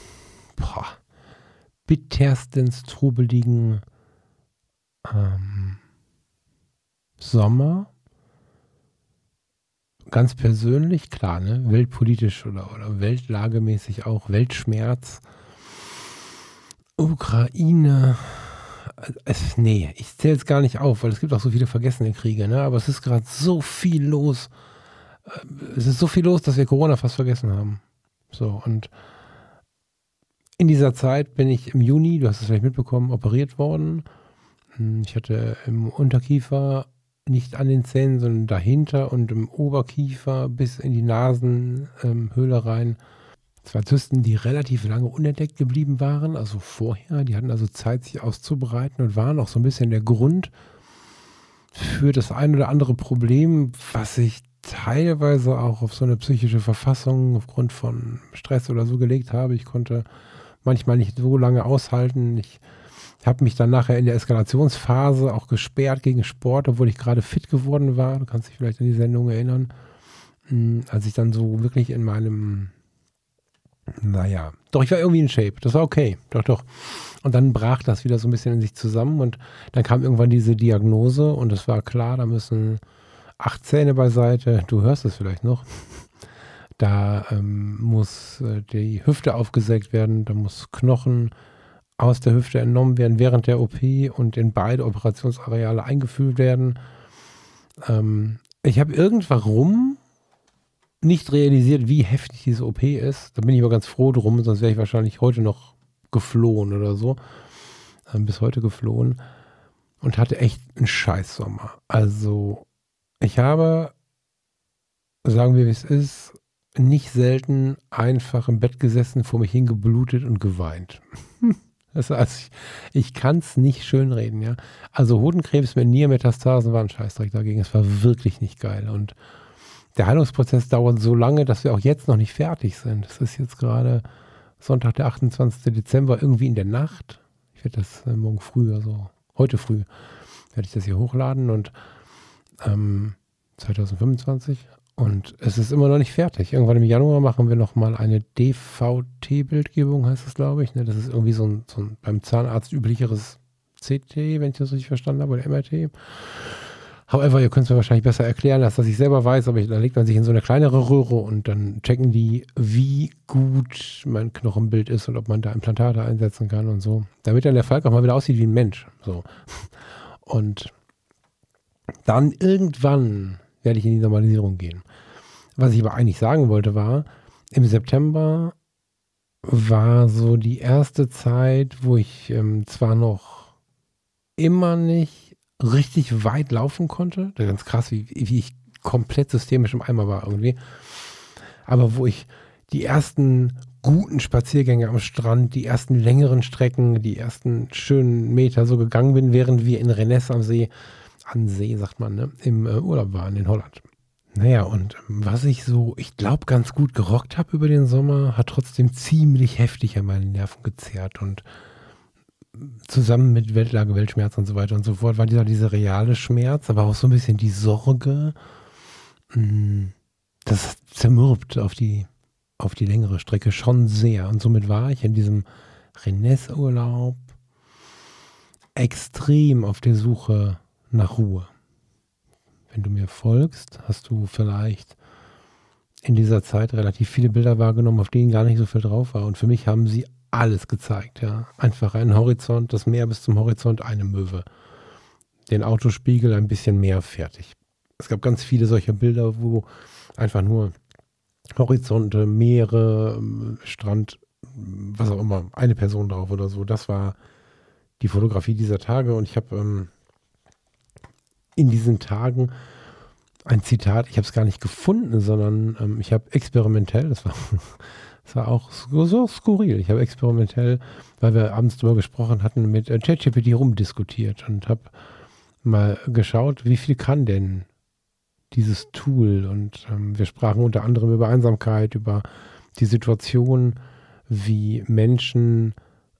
bitterstens trubeligen Sommer, ganz persönlich, klar, ne, weltpolitisch oder weltlagemäßig auch, Weltschmerz, Ukraine, ich zähle es gar nicht auf, weil es gibt auch so viele vergessene Kriege, ne, aber es ist gerade so viel los, dass wir Corona fast vergessen haben. So, und In dieser Zeit bin ich im Juni, du hast es vielleicht mitbekommen, operiert worden. Ich hatte im Unterkiefer, nicht an den Zähnen, sondern dahinter und im Oberkiefer bis in die Nasenhöhle rein 2 Zysten, die relativ lange unentdeckt geblieben waren, also vorher. Die hatten also Zeit, sich auszubreiten und waren auch so ein bisschen der Grund für das ein oder andere Problem, was ich teilweise auch auf so eine psychische Verfassung aufgrund von Stress oder so gelegt habe. Ich konnte manchmal nicht so lange aushalten. Ich habe mich dann nachher in der Eskalationsphase auch gesperrt gegen Sport, obwohl ich gerade fit geworden war. Du kannst dich vielleicht an die Sendung erinnern. Als ich dann so wirklich in meinem, doch, ich war irgendwie in Shape. Das war okay. Doch. Und dann brach das wieder so ein bisschen in sich zusammen und dann kam irgendwann diese Diagnose und es war klar, da müssen 8 Zähne beiseite. Du hörst es vielleicht noch. Da muss die Hüfte aufgesägt werden, da muss Knochen aus der Hüfte entnommen werden während der OP und in beide Operationsareale eingeführt werden. Ich habe irgendwann nicht realisiert, wie heftig diese OP ist. Da bin ich aber ganz froh drum, sonst wäre ich wahrscheinlich heute noch geflohen oder so. Bis heute geflohen und hatte echt einen Scheißsommer. Also ich habe, sagen wir wie es ist, nicht selten einfach im Bett gesessen, vor mich hingeblutet und geweint. Also ich kann es nicht schönreden, ja. Also Hodenkrebs mit Nierenmetastasen war ein Scheißdreck dagegen. Es war wirklich nicht geil. Und der Heilungsprozess dauert so lange, dass wir auch jetzt noch nicht fertig sind. Es ist jetzt gerade Sonntag, der 28. Dezember, irgendwie in der Nacht. Ich werde das morgen früh, also heute früh, werde ich das hier hochladen und 2025. Und es ist immer noch nicht fertig. Irgendwann im Januar machen wir nochmal eine DVT-Bildgebung, heißt es, glaube ich. Das ist irgendwie so ein beim Zahnarzt üblicheres CT, wenn ich das richtig verstanden habe, oder MRT. However, ihr könnt es mir wahrscheinlich besser erklären, als dass ich selber weiß, aber da legt man sich in so eine kleinere Röhre und dann checken die, wie gut mein Knochenbild ist und ob man da Implantate einsetzen kann und so. Damit dann der Falk auch mal wieder aussieht wie ein Mensch. So. Und dann irgendwann werde ich in die Normalisierung gehen. Was ich aber eigentlich sagen wollte war, im September war so die erste Zeit, wo ich zwar noch immer nicht richtig weit laufen konnte, das ist ganz krass, wie ich komplett systemisch im Eimer war irgendwie, aber wo ich die ersten guten Spaziergänge am Strand, die ersten längeren Strecken, die ersten schönen Meter so gegangen bin, während wir in Rennes am See sagt man, ne, im Urlaub waren in Holland. Naja, und was ich glaube, ganz gut gerockt habe über den Sommer, hat trotzdem ziemlich heftig an meinen Nerven gezerrt und zusammen mit Weltlage, Weltschmerz und so weiter und so fort war dieser reale Schmerz, aber auch so ein bisschen die Sorge, das zermürbt auf die längere Strecke schon sehr. Und somit war ich in diesem Rennes-Urlaub extrem auf der Suche nach Ruhe. Wenn du mir folgst, hast du vielleicht in dieser Zeit relativ viele Bilder wahrgenommen, auf denen gar nicht so viel drauf war. Und für mich haben sie alles gezeigt. Ja. Einfach einen Horizont, das Meer bis zum Horizont, eine Möwe. Den Autospiegel ein bisschen mehr, fertig. Es gab ganz viele solcher Bilder, wo einfach nur Horizonte, Meere, Strand, was auch immer, eine Person drauf oder so. Das war die Fotografie dieser Tage und ich habe in diesen Tagen ein Zitat, ich habe es gar nicht gefunden, sondern ich habe experimentell, das war auch so skurril, ich habe experimentell, weil wir abends drüber gesprochen hatten, mit ChatGPT rumdiskutiert und habe mal geschaut, wie viel kann denn dieses Tool und wir sprachen unter anderem über Einsamkeit, über die Situation, wie Menschen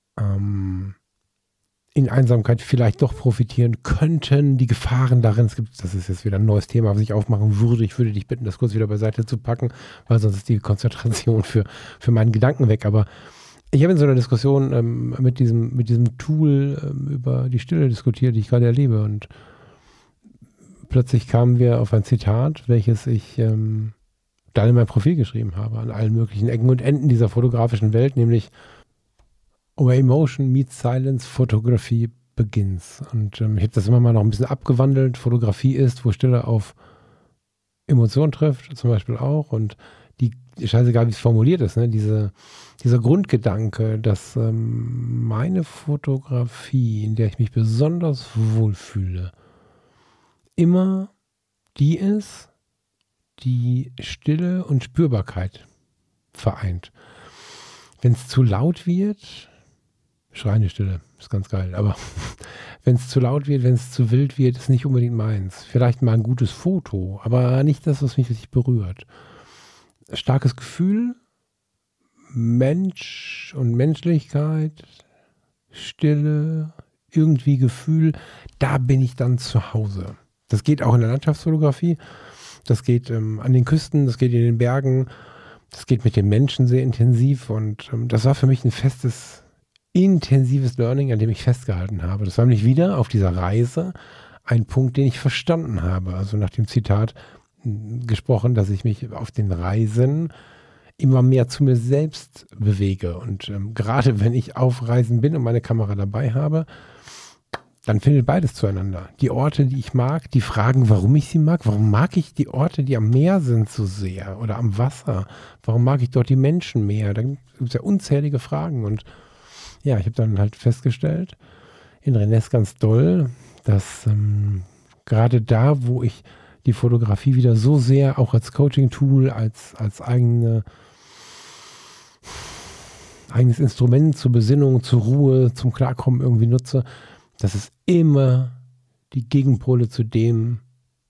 in Einsamkeit vielleicht doch profitieren könnten, die Gefahren darin, das ist jetzt wieder ein neues Thema, was ich aufmachen würde. Ich würde dich bitten, das kurz wieder beiseite zu packen, weil sonst ist die Konzentration für meinen Gedanken weg. Aber ich habe in so einer Diskussion mit diesem Tool über die Stille diskutiert, die ich gerade erlebe. Und plötzlich kamen wir auf ein Zitat, welches ich dann in mein Profil geschrieben habe, an allen möglichen Ecken und Enden dieser fotografischen Welt, nämlich Where Emotion Meets Silence, Photography Begins. Und ich habe das immer mal noch ein bisschen abgewandelt. Fotografie ist, wo Stille auf Emotion trifft, zum Beispiel auch. Und scheißegal wie es formuliert ist, ne? Dieser Grundgedanke, dass meine Fotografie, in der ich mich besonders wohlfühle, immer die ist, die Stille und Spürbarkeit vereint. Wenn es zu laut wird, schreiende Stille, ist ganz geil, aber wenn es zu laut wird, wenn es zu wild wird, ist nicht unbedingt meins. Vielleicht mal ein gutes Foto, aber nicht das, was mich richtig berührt. Starkes Gefühl, Mensch und Menschlichkeit, Stille, irgendwie Gefühl, da bin ich dann zu Hause. Das geht auch in der Landschaftsfotografie, das geht an den Küsten, das geht in den Bergen, das geht mit den Menschen sehr intensiv und das war für mich ein festes, intensives Learning, an dem ich festgehalten habe. Das war nämlich wieder auf dieser Reise ein Punkt, den ich verstanden habe. Also nach dem Zitat gesprochen, dass ich mich auf den Reisen immer mehr zu mir selbst bewege. Und gerade wenn ich auf Reisen bin und meine Kamera dabei habe, dann findet beides zueinander. Die Orte, die ich mag, die Fragen, warum ich sie mag. Warum mag ich die Orte, die am Meer sind, so sehr oder am Wasser? Warum mag ich dort die Menschen mehr? Da gibt es ja unzählige Fragen. Und ja, ich habe dann halt festgestellt, in Rennes ganz doll, dass gerade da, wo ich die Fotografie wieder so sehr auch als Coaching-Tool, als eigenes Instrument zur Besinnung, zur Ruhe, zum Klarkommen irgendwie nutze, dass es immer die Gegenpole zu dem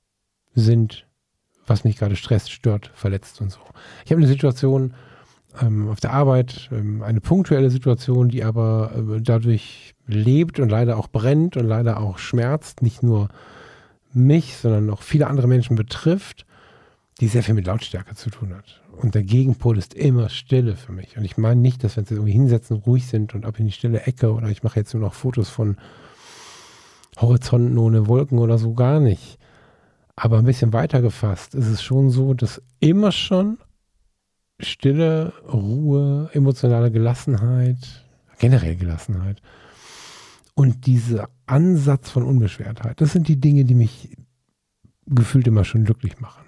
sind, was mich gerade stresst, stört, verletzt und so. Ich habe eine Situation auf der Arbeit, eine punktuelle Situation, die aber dadurch lebt und leider auch brennt und leider auch schmerzt, nicht nur mich, sondern auch viele andere Menschen betrifft, die sehr viel mit Lautstärke zu tun hat. Und der Gegenpol ist immer Stille für mich. Und ich meine nicht, dass wir uns jetzt irgendwie hinsetzen, ruhig sind und ab in die stille Ecke oder ich mache jetzt nur noch Fotos von Horizonten ohne Wolken oder so, gar nicht. Aber ein bisschen weiter gefasst ist es schon so, dass immer schon Stille, Ruhe, emotionale Gelassenheit, generell Gelassenheit und dieser Ansatz von Unbeschwertheit, das sind die Dinge, die mich gefühlt immer schon glücklich machen.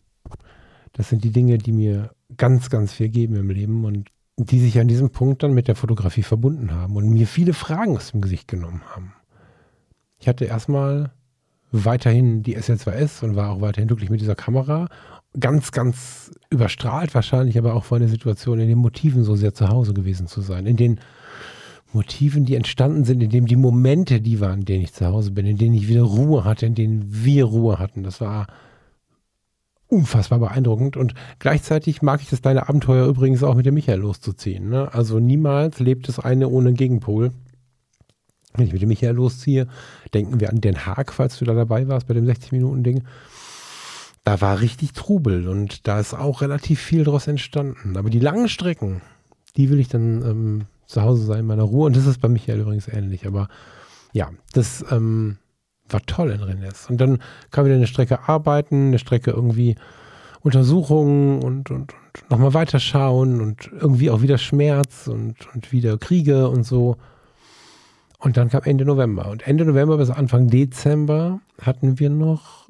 Das sind die Dinge, die mir ganz, ganz viel geben im Leben und die sich an diesem Punkt dann mit der Fotografie verbunden haben und mir viele Fragen aus dem Gesicht genommen haben. Ich hatte erstmal weiterhin die SL2S und war auch weiterhin glücklich mit dieser Kamera. Ganz, ganz überstrahlt wahrscheinlich, aber auch von der Situation, in den Motiven so sehr zu Hause gewesen zu sein. In den Motiven, die entstanden sind, in denen die Momente, die waren, in denen ich zu Hause bin, in denen ich wieder Ruhe hatte, in denen wir Ruhe hatten. Das war unfassbar beeindruckend und gleichzeitig mag ich das kleine Abenteuer übrigens auch mit dem Michael loszuziehen. Ne? Also niemals lebt das eine ohne Gegenpol. Wenn ich mit dem Michael losziehe, denken wir an Den Haag, falls du da dabei warst bei dem 60-Minuten-Ding. Da war richtig Trubel und da ist auch relativ viel draus entstanden. Aber die langen Strecken, die will ich dann zu Hause sein in meiner Ruhe. Und das ist bei Michael übrigens ähnlich. Aber ja, das war toll in Rennes. Und dann kam wieder eine Strecke arbeiten, eine Strecke irgendwie Untersuchungen und nochmal weiterschauen und irgendwie auch wieder Schmerz und wieder Kriege und so. Und dann kam Ende November. Und Ende November bis Anfang Dezember hatten wir noch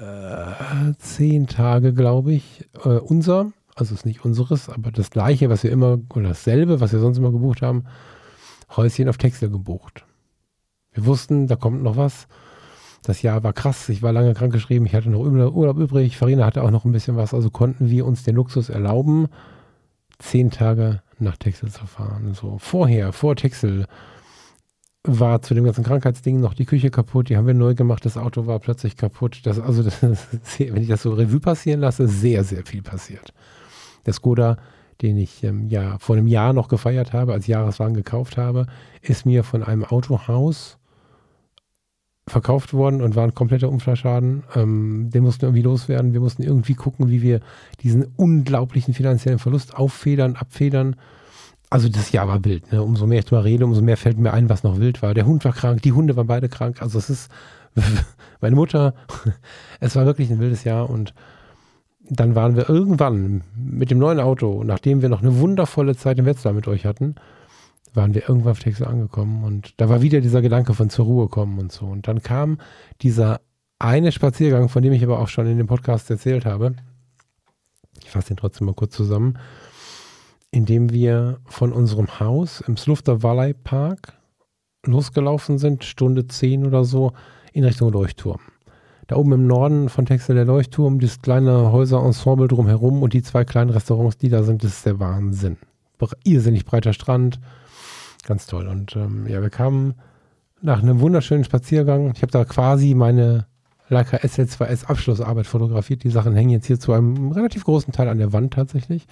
10 Tage, glaube ich, also es ist nicht unseres, aber das gleiche, was wir immer, oder dasselbe, was wir sonst immer gebucht haben, Häuschen auf Texel gebucht. Wir wussten, da kommt noch was. Das Jahr war krass, ich war lange krankgeschrieben, ich hatte noch Urlaub übrig, Farina hatte auch noch ein bisschen was, also konnten wir uns den Luxus erlauben, 10 Tage nach Texel zu fahren. So vor Texel war zu dem ganzen Krankheitsding noch die Küche kaputt, die haben wir neu gemacht, das Auto war plötzlich kaputt. Wenn ich das so Revue passieren lasse, sehr, sehr viel passiert. Der Skoda, den ich vor einem Jahr noch gefeiert habe, als Jahreswagen gekauft habe, ist mir von einem Autohaus verkauft worden und war ein kompletter Unfallschaden. Den mussten wir irgendwie loswerden. Wir mussten irgendwie gucken, wie wir diesen unglaublichen finanziellen Verlust abfedern. Also das Jahr war wild. Ne? Umso mehr ich drüber rede, umso mehr fällt mir ein, was noch wild war. Der Hund war krank, die Hunde waren beide krank. Also es ist meine Mutter. Es war wirklich ein wildes Jahr und dann waren wir irgendwann mit dem neuen Auto, nachdem wir noch eine wundervolle Zeit in Wetzlar mit euch hatten, waren wir irgendwann auf Texel angekommen und da war wieder dieser Gedanke von zur Ruhe kommen und so. Und dann kam dieser eine Spaziergang, von dem ich aber auch schon in dem Podcast erzählt habe, Ich fasse den trotzdem mal kurz zusammen. Indem wir von unserem Haus im Slufter Valley Park losgelaufen sind, Stunde 10 oder so, in Richtung Leuchtturm. Da oben im Norden von Texel der Leuchtturm, das kleine Häuserensemble drumherum und die 2 kleinen Restaurants, die da sind, das ist der Wahnsinn. Irrsinnig breiter Strand, ganz toll. Und wir kamen nach einem wunderschönen Spaziergang. Ich habe da quasi meine Leica SL2S Abschlussarbeit fotografiert. Die Sachen hängen jetzt hier zu einem relativ großen Teil an der Wand tatsächlich.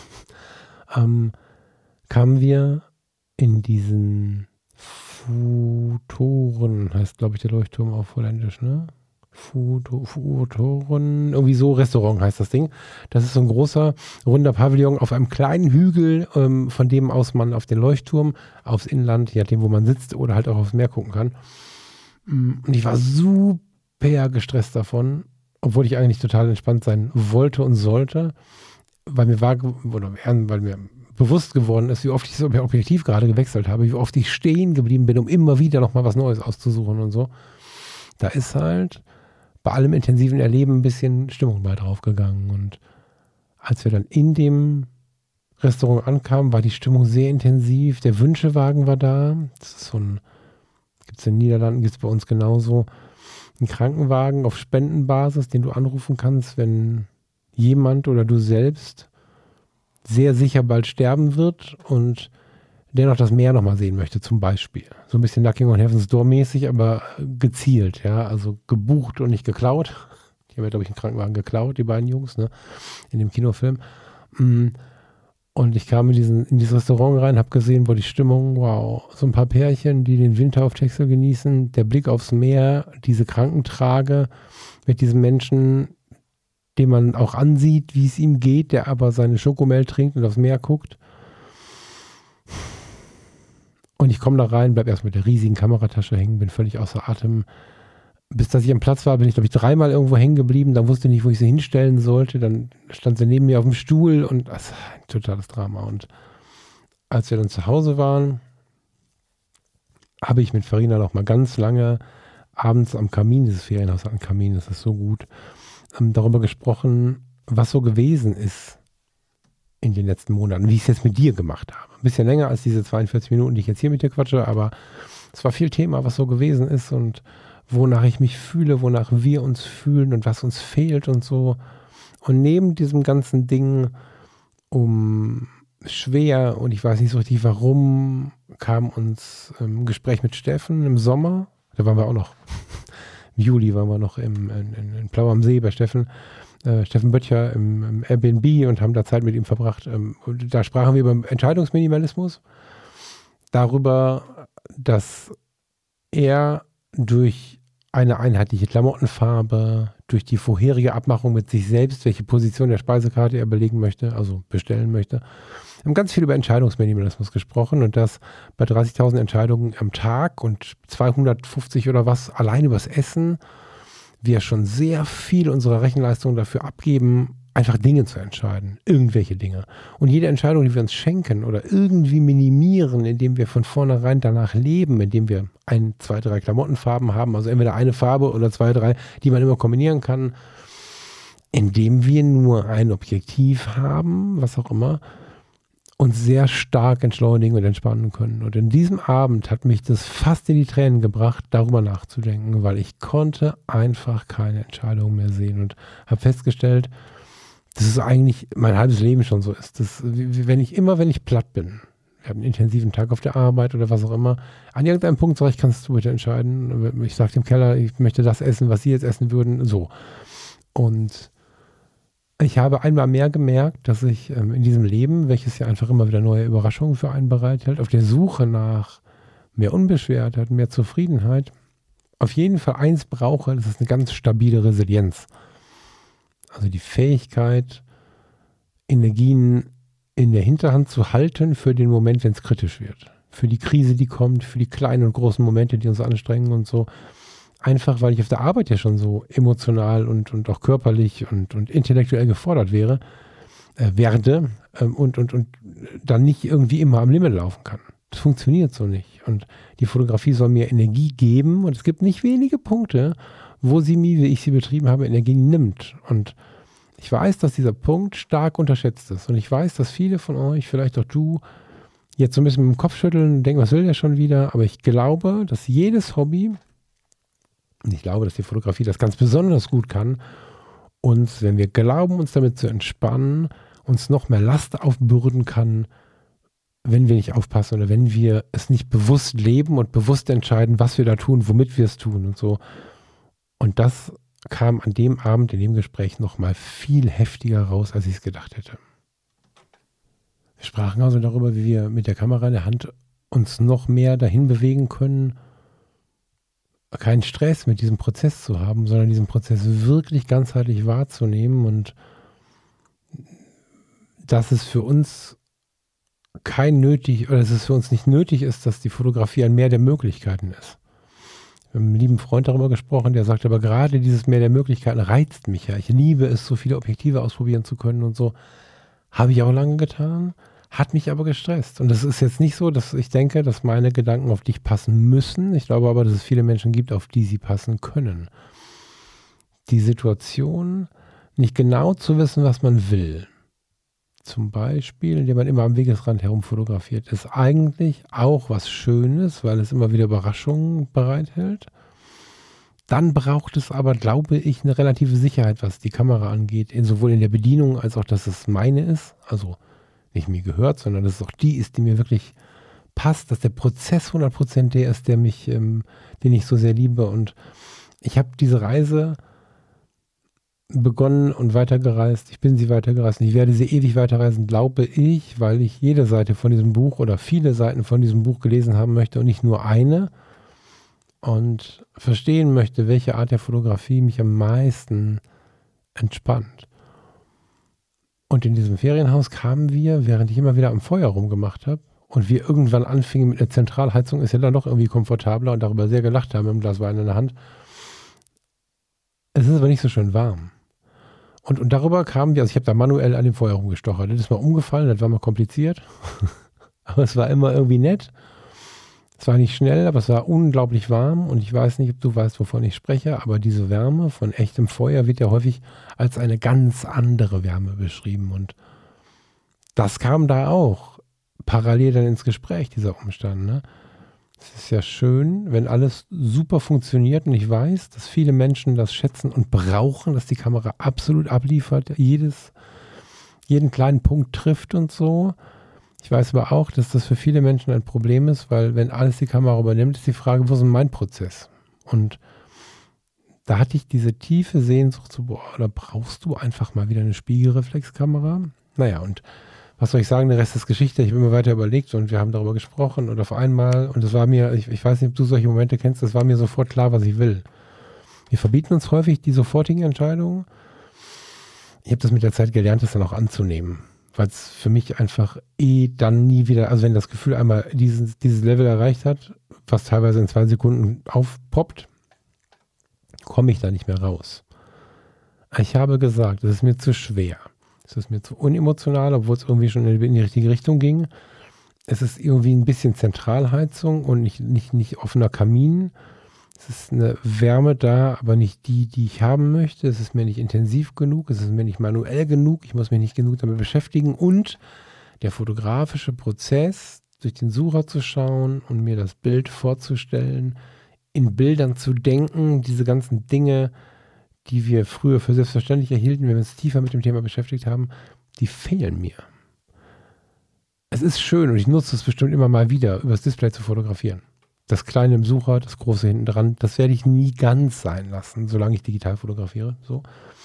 Kamen wir in diesen Futoren, heißt glaube ich der Leuchtturm auf Holländisch, ne? Futoren, irgendwie so, Restaurant heißt das Ding. Das ist so ein großer, runder Pavillon auf einem kleinen Hügel, von dem aus man auf den Leuchtturm, aufs Inland, je nachdem, wo man sitzt oder halt auch aufs Meer gucken kann. Und ich war super gestresst davon, obwohl ich eigentlich total entspannt sein wollte und sollte, weil mir bewusst geworden ist, wie oft ich so mein Objektiv gerade gewechselt habe, wie oft ich stehen geblieben bin, um immer wieder nochmal was Neues auszusuchen und so. Da ist halt bei allem intensiven Erleben ein bisschen Stimmung bei draufgegangen. Und als wir dann in dem Restaurant ankamen, war die Stimmung sehr intensiv. Der Wünschewagen war da. Das ist gibt es in den Niederlanden, gibt es bei uns genauso. Ein Krankenwagen auf Spendenbasis, den du anrufen kannst, wenn jemand oder du selbst sehr sicher bald sterben wird und dennoch das Meer nochmal sehen möchte, zum Beispiel. So ein bisschen Knocking on Heaven's Door mäßig, aber gezielt, ja, also gebucht und nicht geklaut. Die haben ja, glaube ich, einen Krankenwagen geklaut, die beiden Jungs, ne, in dem Kinofilm. Und ich kam in dieses Restaurant rein, habe gesehen, wo die Stimmung, wow, so ein paar Pärchen, die den Winter auf Texel genießen, der Blick aufs Meer, diese Krankentrage mit diesem Menschen, den man auch ansieht, wie es ihm geht, der aber seine Schokomel trinkt und aufs Meer guckt. Und ich komme da rein, bleib erst mit der riesigen Kameratasche hängen, bin völlig außer Atem. Bis dass ich am Platz war, bin ich, glaube ich, 3-mal irgendwo hängen geblieben. Dann wusste ich nicht, wo ich sie hinstellen sollte. Dann stand sie neben mir auf dem Stuhl und das ist ein totales Drama. Und als wir dann zu Hause waren, habe ich mit Farina noch mal ganz lange abends am Kamin, dieses Ferienhaus hat einen Kamin, das ist so gut, darüber gesprochen, was so gewesen ist in den letzten Monaten, wie ich es jetzt mit dir gemacht habe. Ein bisschen länger als diese 42 Minuten, die ich jetzt hier mit dir quatsche, aber es war viel Thema, was so gewesen ist und wonach ich mich fühle, wonach wir uns fühlen und was uns fehlt und so. Und neben diesem ganzen Ding schwer und ich weiß nicht so richtig warum, kam uns ein Gespräch mit Steffen im Sommer. Da waren wir auch noch, im Juli waren wir noch in Plau am See bei Steffen Böttcher im Airbnb und haben da Zeit mit ihm verbracht. Und da sprachen wir über Entscheidungsminimalismus, darüber, dass er durch eine einheitliche Klamottenfarbe, durch die vorherige Abmachung mit sich selbst, welche Position der Speisekarte er belegen möchte, also bestellen möchte. Wir haben ganz viel über Entscheidungsminimalismus gesprochen und das bei 30.000 Entscheidungen am Tag und 250 oder was allein übers Essen, wir schon sehr viel unserer Rechenleistung dafür abgeben, einfach Dinge zu entscheiden, irgendwelche Dinge. Und jede Entscheidung, die wir uns schenken oder irgendwie minimieren, indem wir von vornherein danach leben, indem wir 1, 2, 3 Klamottenfarben haben, also entweder eine Farbe oder 2, 3, die man immer kombinieren kann, indem wir nur ein Objektiv haben, was auch immer, uns sehr stark entschleunigen und entspannen können. Und in diesem Abend hat mich das fast in die Tränen gebracht, darüber nachzudenken, weil ich konnte einfach keine Entscheidung mehr sehen und habe festgestellt, dass es eigentlich mein halbes Leben schon so ist. Wenn ich platt bin, ich habe einen intensiven Tag auf der Arbeit oder was auch immer, an irgendeinem Punkt sage ich, kannst du bitte entscheiden. Ich sage dem Keller, ich möchte das essen, was Sie jetzt essen würden, so. Und ich habe einmal mehr gemerkt, dass ich in diesem Leben, welches ja einfach immer wieder neue Überraschungen für einen bereithält, auf der Suche nach mehr Unbeschwertheit, mehr Zufriedenheit, auf jeden Fall eins brauche, das ist eine ganz stabile Resilienz. Also die Fähigkeit, Energien in der Hinterhand zu halten für den Moment, wenn es kritisch wird. Für die Krise, die kommt, für die kleinen und großen Momente, die uns anstrengen und so. Einfach, weil ich auf der Arbeit ja schon so emotional und auch körperlich und intellektuell gefordert werde und dann nicht irgendwie immer am Limit laufen kann. Das funktioniert so nicht. Und die Fotografie soll mir Energie geben und es gibt nicht wenige Punkte, wo sie mir, wie ich sie betrieben habe, Energie nimmt. Und Ich weiß, dass dieser Punkt stark unterschätzt ist. Und ich weiß, dass viele von euch, vielleicht auch du, jetzt so ein bisschen mit dem Kopf schütteln und denken, was will der schon wieder? Aber ich glaube, dass jedes Hobby, und ich glaube, dass die Fotografie das ganz besonders gut kann, uns, wenn wir glauben, uns damit zu entspannen, uns noch mehr Last aufbürden kann, wenn wir nicht aufpassen oder wenn wir es nicht bewusst leben und bewusst entscheiden, was wir da tun, womit wir es tun und so. Und das kam an dem Abend in dem Gespräch noch mal viel heftiger raus, als ich es gedacht hätte. Wir sprachen also darüber, wie wir mit der Kamera in der Hand uns noch mehr dahin bewegen können, keinen Stress mit diesem Prozess zu haben, sondern diesen Prozess wirklich ganzheitlich wahrzunehmen und dass es für uns dass es für uns nicht nötig ist, dass die Fotografie ein Meer der Möglichkeiten ist. Wir haben mit einem lieben Freund darüber gesprochen, der sagt, aber gerade dieses Meer der Möglichkeiten reizt mich ja. Ich liebe es, so viele Objektive ausprobieren zu können und so. Habe ich auch lange getan, hat mich aber gestresst. Und es ist jetzt nicht so, dass ich denke, dass meine Gedanken auf dich passen müssen. Ich glaube aber, dass es viele Menschen gibt, auf die sie passen können. Die Situation, nicht genau zu wissen, was man will, zum Beispiel, indem man immer am Wegesrand herum fotografiert, ist eigentlich auch was Schönes, weil es immer wieder Überraschungen bereithält. Dann braucht es aber, glaube ich, eine relative Sicherheit, was die Kamera angeht, sowohl in der Bedienung als auch, dass es meine ist, also nicht mir gehört, sondern dass es auch die ist, die mir wirklich passt, dass der Prozess 100% der ist, den ich so sehr liebe. Und ich habe diese Reise begonnen und weitergereist. Ich bin sie weitergereist und ich werde sie ewig weiterreisen, glaube ich, weil ich jede Seite von diesem Buch oder viele Seiten von diesem Buch gelesen haben möchte und nicht nur eine und verstehen möchte, welche Art der Fotografie mich am meisten entspannt. Und in diesem Ferienhaus kamen wir, während ich immer wieder am Feuer rumgemacht habe und wir irgendwann anfingen mit einer Zentralheizung, ist ja dann doch irgendwie komfortabler und darüber sehr gelacht haben mit einem Glas Wein in der Hand. Es ist aber nicht so schön warm. Und darüber kamen wir, also ich habe da manuell an dem Feuer rumgestochert. Das ist mal umgefallen, das war mal kompliziert. Aber es war immer irgendwie nett. Es war nicht schnell, aber es war unglaublich warm. Und ich weiß nicht, ob du weißt, wovon ich spreche, aber diese Wärme von echtem Feuer wird ja häufig als eine ganz andere Wärme beschrieben. Und das kam da auch parallel dann ins Gespräch, dieser Umstand, ne? Es ist ja schön, wenn alles super funktioniert und ich weiß, dass viele Menschen das schätzen und brauchen, dass die Kamera absolut abliefert, jeden kleinen Punkt trifft und so. Ich weiß aber auch, dass das für viele Menschen ein Problem ist, weil wenn alles die Kamera übernimmt, ist die Frage, wo ist denn mein Prozess? Und da hatte ich diese tiefe Sehnsucht so, da brauchst du einfach mal wieder eine Spiegelreflexkamera. Naja, und was soll ich sagen, der Rest ist Geschichte. Ich habe immer weiter überlegt und wir haben darüber gesprochen und auf einmal, und das war mir, ich weiß nicht, ob du solche Momente kennst, das war mir sofort klar, was ich will. Wir verbieten uns häufig die sofortigen Entscheidungen. Ich habe das mit der Zeit gelernt, das dann auch anzunehmen, weil es für mich einfach dann nie wieder, also wenn das Gefühl einmal dieses Level erreicht hat, was teilweise in 2 Sekunden aufpoppt, komme ich da nicht mehr raus. Ich habe gesagt, es ist mir zu schwer. Es ist mir zu unemotional, obwohl es irgendwie schon in die richtige Richtung ging. Es ist irgendwie ein bisschen Zentralheizung und nicht offener Kamin. Es ist eine Wärme da, aber nicht die ich haben möchte. Es ist mir nicht intensiv genug. Es ist mir nicht manuell genug. Ich muss mich nicht genug damit beschäftigen. Und der fotografische Prozess, durch den Sucher zu schauen und mir das Bild vorzustellen, in Bildern zu denken, diese ganzen Dinge, die wir früher für selbstverständlich erhielten, wenn wir uns tiefer mit dem Thema beschäftigt haben, die fehlen mir. Es ist schön und ich nutze es bestimmt immer mal wieder, übers Display zu fotografieren. Das Kleine im Sucher, das Große hinten dran, das werde ich nie ganz sein lassen, solange ich digital fotografiere. So.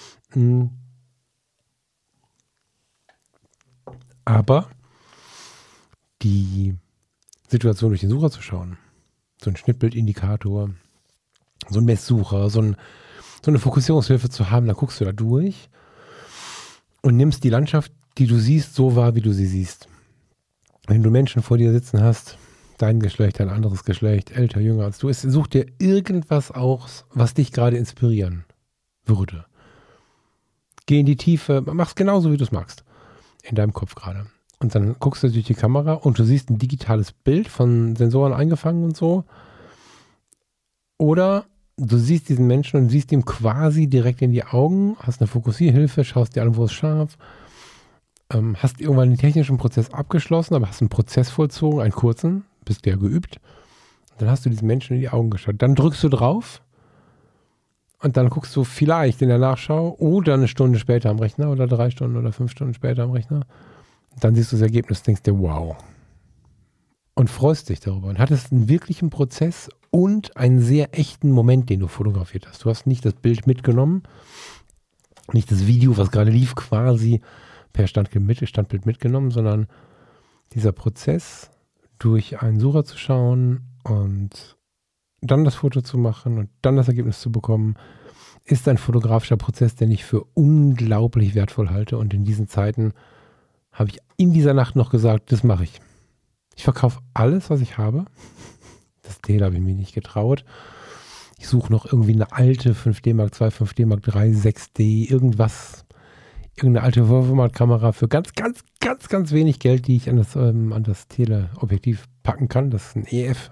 Aber die Situation durch den Sucher zu schauen, so ein Schnittbildindikator, so ein Messsucher, so eine Fokussierungshilfe zu haben, dann guckst du da durch und nimmst die Landschaft, die du siehst, so wahr, wie du sie siehst. Wenn du Menschen vor dir sitzen hast, dein Geschlecht, ein anderes Geschlecht, älter, jünger als du, such dir irgendwas aus, was dich gerade inspirieren würde. Geh in die Tiefe, mach's genauso, wie du es magst, in deinem Kopf gerade. Und dann guckst du durch die Kamera und du siehst ein digitales Bild von Sensoren eingefangen und so. Oder du siehst diesen Menschen und siehst ihm quasi direkt in die Augen, hast eine Fokussierhilfe, schaust dir an, wo es scharf, hast irgendwann den technischen Prozess abgeschlossen, aber hast einen Prozess vollzogen, einen kurzen, bist ja geübt. Dann hast du diesen Menschen in die Augen geschaut. Dann drückst du drauf und dann guckst du vielleicht in der Nachschau oder eine Stunde später am Rechner oder 3 Stunden oder 5 Stunden später am Rechner. Dann siehst du das Ergebnis, denkst dir, wow. Und freust dich darüber und hattest einen wirklichen Prozess und einen sehr echten Moment, den du fotografiert hast. Du hast nicht das Bild mitgenommen, nicht das Video, was gerade lief, quasi per Standbild mitgenommen, sondern dieser Prozess, durch einen Sucher zu schauen und dann das Foto zu machen und dann das Ergebnis zu bekommen, ist ein fotografischer Prozess, den ich für unglaublich wertvoll halte. Und in diesen Zeiten habe ich in dieser Nacht noch gesagt, das mache ich. Ich verkaufe alles, was ich habe. Das Tele habe ich mir nicht getraut. Ich suche noch irgendwie eine alte 5D Mark II, 5D Mark III, 6D, irgendwas. Irgendeine alte Vollformatkamera für ganz wenig Geld, die ich an das Teleobjektiv packen kann. Das ist ein EF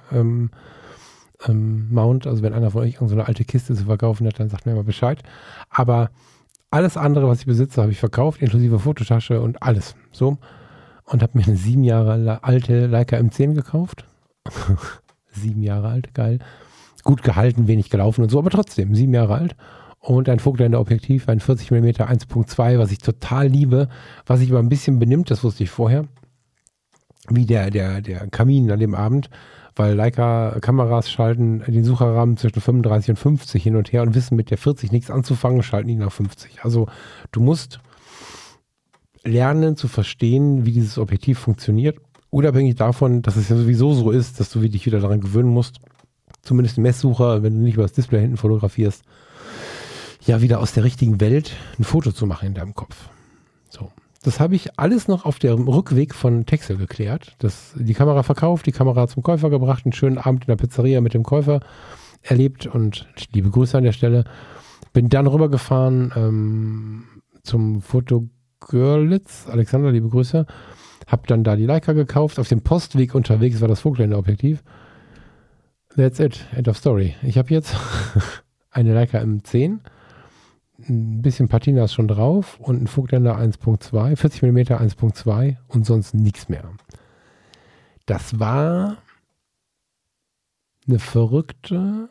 Mount. Also wenn einer von euch irgendeine alte Kiste zu verkaufen hat, dann sagt mir mal Bescheid. Aber alles andere, was ich besitze, habe ich verkauft, inklusive Fototasche und alles. So. Und habe mir eine 7 Jahre alte Leica M10 gekauft. 7 Jahre alt, geil. Gut gehalten, wenig gelaufen und so, aber trotzdem 7 Jahre alt. Und ein Vogtländer-Objektiv, ein 40 mm 1.2, was ich total liebe, was sich aber ein bisschen benimmt, das wusste ich vorher, wie der Kamin an dem Abend, weil Leica-Kameras schalten den Sucherrahmen zwischen 35 und 50 hin und her und wissen mit der 40 nichts anzufangen, schalten ihn nach 50. Also du musst lernen zu verstehen, wie dieses Objektiv funktioniert, unabhängig davon, dass es ja sowieso so ist, dass du dich wieder daran gewöhnen musst, zumindest im Messsucher, wenn du nicht über das Display hinten fotografierst, ja wieder aus der richtigen Welt ein Foto zu machen in deinem Kopf. So. Das habe ich alles noch auf dem Rückweg von Texel geklärt. Die Kamera verkauft, die Kamera zum Käufer gebracht, einen schönen Abend in der Pizzeria mit dem Käufer erlebt und liebe Grüße an der Stelle. Bin dann rübergefahren zum Foto Görlitz, Alexander, liebe Grüße. Hab dann da die Leica gekauft. Auf dem Postweg unterwegs war das Vogtländer-Objektiv. That's it. End of story. Ich habe jetzt eine Leica M10, ein bisschen Patina ist schon drauf und ein Vogtländer 1.2, 40 mm 1.2 und sonst nichts mehr. Das war eine verrückte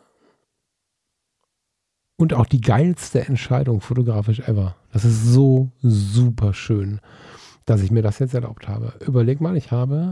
und auch die geilste Entscheidung fotografisch ever. Das ist so super schön, dass ich mir das jetzt erlaubt habe. Überleg mal, ich habe,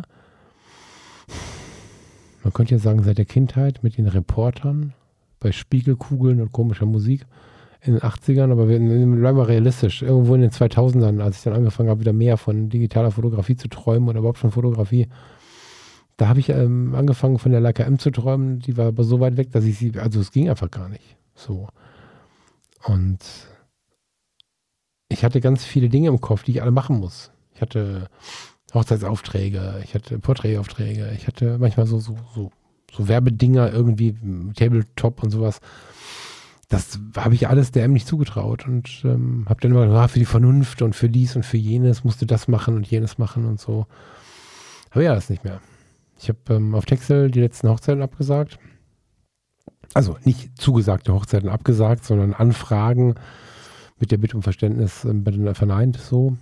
man könnte ja sagen, seit der Kindheit mit den Reportern bei Spiegelkugeln und komischer Musik in den 80ern, aber wir bleiben mal realistisch. Irgendwo in den 2000ern, als ich dann angefangen habe, wieder mehr von digitaler Fotografie zu träumen oder überhaupt von Fotografie, da habe ich angefangen von der Leica M zu träumen. Die war aber so weit weg, dass ich sie, also es ging einfach gar nicht. So. Und ich hatte ganz viele Dinge im Kopf, die ich alle machen muss. Ich hatte Hochzeitsaufträge, ich hatte Porträtaufträge, ich hatte manchmal so Werbedinger irgendwie, Tabletop und sowas. Das habe ich alles der M nicht zugetraut und habe dann immer gesagt, für die Vernunft und für dies und für jenes musst du das machen und jenes machen und so. Aber ja, das nicht mehr. Ich habe auf Texel die letzten Hochzeiten abgesagt. Also nicht zugesagte Hochzeiten abgesagt, sondern Anfragen mit der Bitte um Verständnis verneint. So.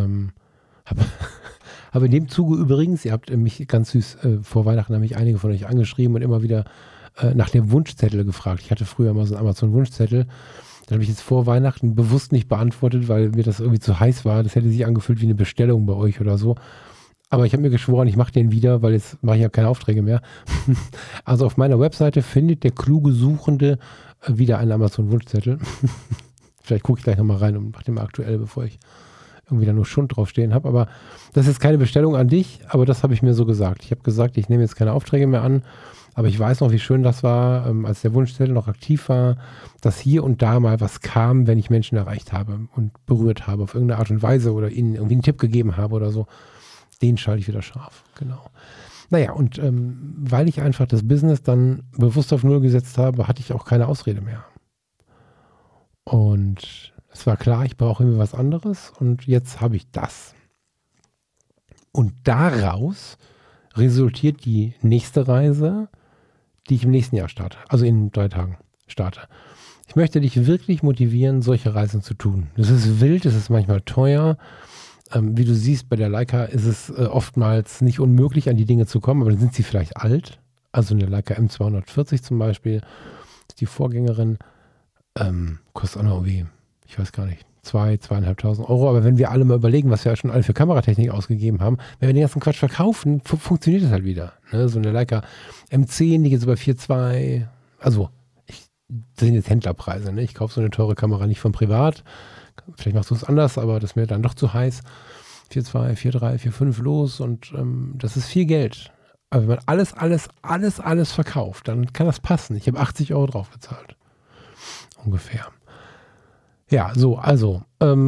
Aber in dem Zuge übrigens, ihr habt mich ganz süß, vor Weihnachten haben mich einige von euch angeschrieben und immer wieder nach dem Wunschzettel gefragt. Ich hatte früher mal so einen Amazon-Wunschzettel. Den habe ich jetzt vor Weihnachten bewusst nicht beantwortet, weil mir das irgendwie zu heiß war. Das hätte sich angefühlt wie eine Bestellung bei euch oder so. Aber ich habe mir geschworen, ich mache den wieder, weil jetzt mache ich ja keine Aufträge mehr. Also auf meiner Webseite findet der kluge Suchende wieder einen Amazon-Wunschzettel. Vielleicht gucke ich gleich nochmal rein und mache den mal aktuell, bevor ich irgendwie da nur Schund draufstehen habe. Aber das ist keine Bestellung an dich, aber das habe ich mir so gesagt. Ich habe gesagt, ich nehme jetzt keine Aufträge mehr an, aber ich weiß noch, wie schön das war, als der Wunschzettel noch aktiv war, dass hier und da mal was kam, wenn ich Menschen erreicht habe und berührt habe auf irgendeine Art und Weise oder ihnen irgendwie einen Tipp gegeben habe oder so. Den schalte ich wieder scharf, genau. Naja, und weil ich einfach das Business dann bewusst auf Null gesetzt habe, hatte ich auch keine Ausrede mehr. Und es war klar, ich brauche irgendwie was anderes und jetzt habe ich das. Und daraus resultiert die nächste Reise, die ich im nächsten Jahr starte. Also in 3 Tagen. starte. Ich möchte dich wirklich motivieren, solche Reisen zu tun. Das ist wild, es ist manchmal teuer. Wie du siehst, bei der Leica ist es oftmals nicht unmöglich, an die Dinge zu kommen, aber dann sind sie vielleicht alt. Also eine Leica M240 zum Beispiel, ist die Vorgängerin, kostet auch noch irgendwie, ich weiß gar nicht, 2.500 Euro. Aber wenn wir alle mal überlegen, was wir schon alle für Kameratechnik ausgegeben haben, wenn wir den ganzen Quatsch verkaufen, funktioniert das halt wieder. Ne? So eine Leica M10, die geht so bei 4,2. Also, das sind jetzt Händlerpreise. Ne? Ich kaufe so eine teure Kamera nicht von privat. Vielleicht machst du es anders, aber das ist mir dann doch zu heiß. 4,2, 4,3, 4,5 los und das ist viel Geld. Aber wenn man alles verkauft, dann kann das passen. Ich habe 80 Euro drauf gezahlt. Ungefähr. Ja, so, also,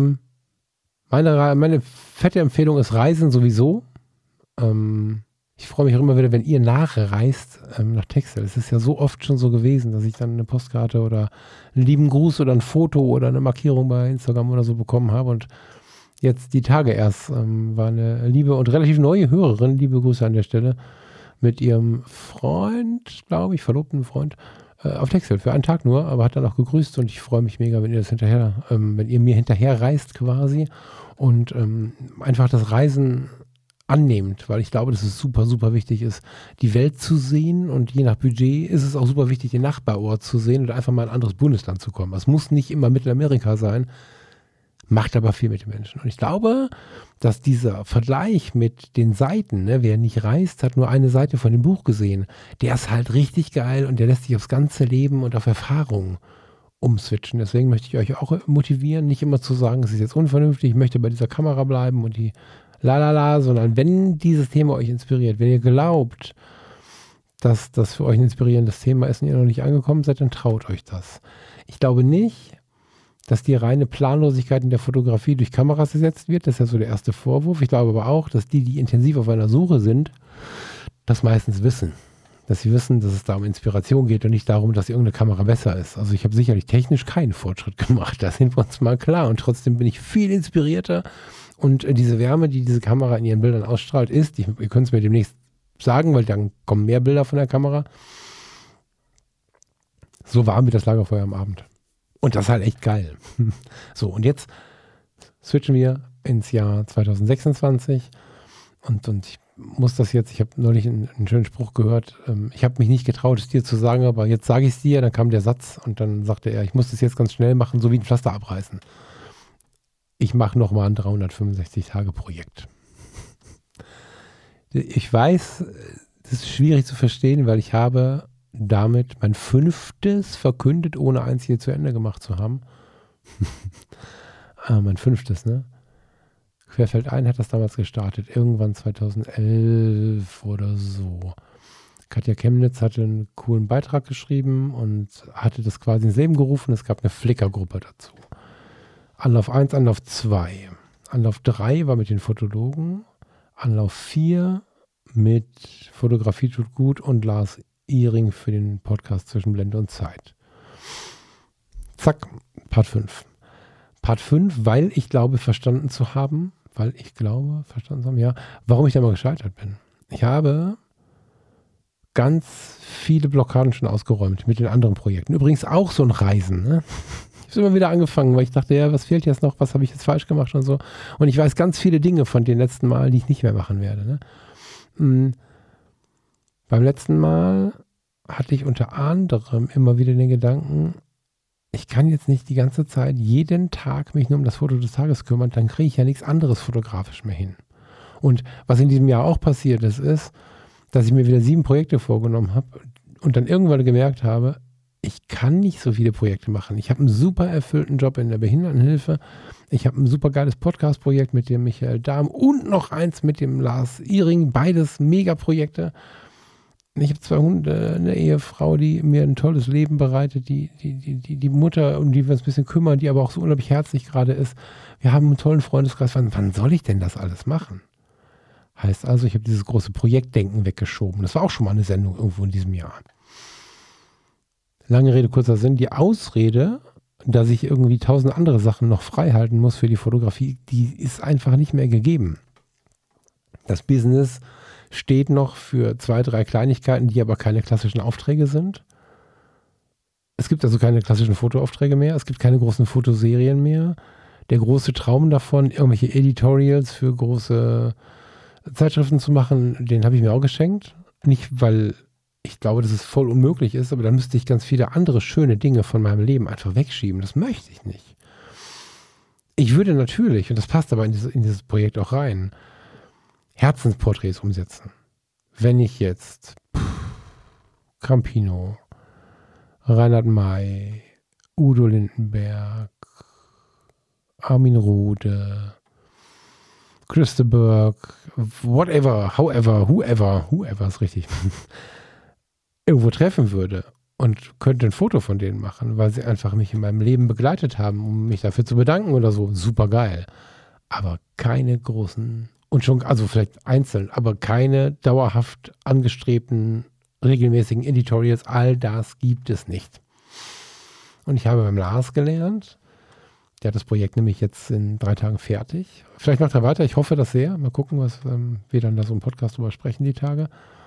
meine fette Empfehlung ist Reisen sowieso. Ich freue mich auch immer wieder, wenn ihr nachreist nach Texel. Es ist ja so oft schon so gewesen, dass ich dann eine Postkarte oder einen lieben Gruß oder ein Foto oder eine Markierung bei Instagram oder so bekommen habe. Und jetzt die Tage erst war eine liebe und relativ neue Hörerin, liebe Grüße an der Stelle, mit ihrem Freund, glaube ich, verlobten Freund, auf Texel für einen Tag nur, aber hat dann auch gegrüßt und ich freue mich mega, wenn ihr das hinterher, wenn ihr mir hinterher reist quasi und einfach das Reisen annehmt, weil ich glaube, dass es super, super wichtig ist, die Welt zu sehen und je nach Budget ist es auch super wichtig, den Nachbarort zu sehen oder einfach mal in ein anderes Bundesland zu kommen. Es muss nicht immer Mittelamerika sein, macht aber viel mit den Menschen. Und ich glaube, dass dieser Vergleich mit den Seiten, ne, wer nicht reist, hat nur eine Seite von dem Buch gesehen, der ist halt richtig geil und der lässt sich aufs ganze Leben und auf Erfahrungen umswitchen. Deswegen möchte ich euch auch motivieren, nicht immer zu sagen, es ist jetzt unvernünftig, ich möchte bei dieser Kamera bleiben und die sondern wenn dieses Thema euch inspiriert, wenn ihr glaubt, dass das für euch ein inspirierendes Thema ist und ihr noch nicht angekommen seid, dann traut euch das. Ich glaube nicht, dass die reine Planlosigkeit in der Fotografie durch Kameras ersetzt wird. Das ist ja so der erste Vorwurf. Ich glaube aber auch, dass die intensiv auf einer Suche sind, das meistens wissen. Dass sie wissen, dass es da um Inspiration geht und nicht darum, dass irgendeine Kamera besser ist. Also ich habe sicherlich technisch keinen Fortschritt gemacht, da sind wir uns mal klar. Und trotzdem bin ich viel inspirierter. Und diese Wärme, die diese Kamera in ihren Bildern ausstrahlt, ist, ihr könnt es mir demnächst sagen, weil dann kommen mehr Bilder von der Kamera. So warm wie das Lagerfeuer am Abend. Und das ist halt echt geil. So, und jetzt switchen wir ins Jahr 2026. Und ich muss das jetzt, ich habe neulich einen schönen Spruch gehört. Ich habe mich nicht getraut, es dir zu sagen, aber jetzt sage ich es dir. Dann kam der Satz und dann sagte er, ich muss das jetzt ganz schnell machen, so wie ein Pflaster abreißen. Ich mache nochmal ein 365-Tage-Projekt. Ich weiß, das ist schwierig zu verstehen, weil ich habe damit mein 5. verkündet, ohne eins hier zu Ende gemacht zu haben. Mein 5. Ne? Querfeldein hat das damals gestartet, irgendwann 2011 oder so. Katja Chemnitz hatte einen coolen Beitrag geschrieben und hatte das quasi ins Leben gerufen. Es gab eine Flickr-Gruppe dazu. Anlauf 1, Anlauf 2. Anlauf 3 war mit den Fotologen. Anlauf 4 mit Fotografie tut gut und Lars Ihring für den Podcast zwischen Blende und Zeit. Zack, Part 5. Part 5, weil ich glaube verstanden zu haben, ja, warum ich da mal gescheitert bin. Ich habe ganz viele Blockaden schon ausgeräumt mit den anderen Projekten. Übrigens auch so ein Reisen, ne? Ich habe immer wieder angefangen, weil ich dachte, ja, was fehlt jetzt noch, was habe ich jetzt falsch gemacht und so. Und ich weiß ganz viele Dinge von den letzten Mal, die ich nicht mehr machen werde. Ne? Beim letzten Mal hatte ich unter anderem immer wieder den Gedanken, ich kann jetzt nicht die ganze Zeit jeden Tag mich nur um das Foto des Tages kümmern, dann kriege ich ja nichts anderes fotografisch mehr hin. Und was in diesem Jahr auch passiert ist, dass ich mir wieder 7 Projekte vorgenommen habe und dann irgendwann gemerkt habe, ich kann nicht so viele Projekte machen. Ich habe einen super erfüllten Job in der Behindertenhilfe. Ich habe ein super geiles Podcast-Projekt mit dem Michael Dahm und noch eins mit dem Lars Ihring. Beides Mega-Projekte. Ich habe 2 Hunde, eine Ehefrau, die mir ein tolles Leben bereitet, die Mutter, um die wir uns ein bisschen kümmern, die aber auch so unglaublich herzlich gerade ist. Wir haben einen tollen Freundeskreis. Wann soll ich denn das alles machen? Heißt also, ich habe dieses große Projektdenken weggeschoben. Das war auch schon mal eine Sendung irgendwo in diesem Jahr. Lange Rede, kurzer Sinn. Die Ausrede, dass ich irgendwie 1000 andere Sachen noch frei halten muss für die Fotografie, die ist einfach nicht mehr gegeben. Das Business steht noch für 2, 3 Kleinigkeiten, die aber keine klassischen Aufträge sind. Es gibt also keine klassischen Fotoaufträge mehr, es gibt keine großen Fotoserien mehr. Der große Traum davon, irgendwelche Editorials für große Zeitschriften zu machen, den habe ich mir auch geschenkt. Nicht, weil ich glaube, dass es voll unmöglich ist, aber dann müsste ich ganz viele andere schöne Dinge von meinem Leben einfach wegschieben. Das möchte ich nicht. Ich würde natürlich, und das passt aber in dieses Projekt auch rein, Herzensporträts umsetzen. Wenn ich jetzt Campino, Reinhard May, Udo Lindenberg, Armin Rohde, Christa Burke, whatever, however, whoever ist richtig, irgendwo treffen würde und könnte ein Foto von denen machen, weil sie einfach mich in meinem Leben begleitet haben, um mich dafür zu bedanken oder so. Super geil. Aber keine großen, und schon, also vielleicht einzeln, aber keine dauerhaft angestrebten, regelmäßigen Editorials. All das gibt es nicht. Und ich habe beim Lars gelernt, der hat das Projekt nämlich jetzt in 3 Tagen fertig. Vielleicht macht er weiter, ich hoffe das sehr. Mal gucken, was wir dann da so im Podcast drüber sprechen die Tage.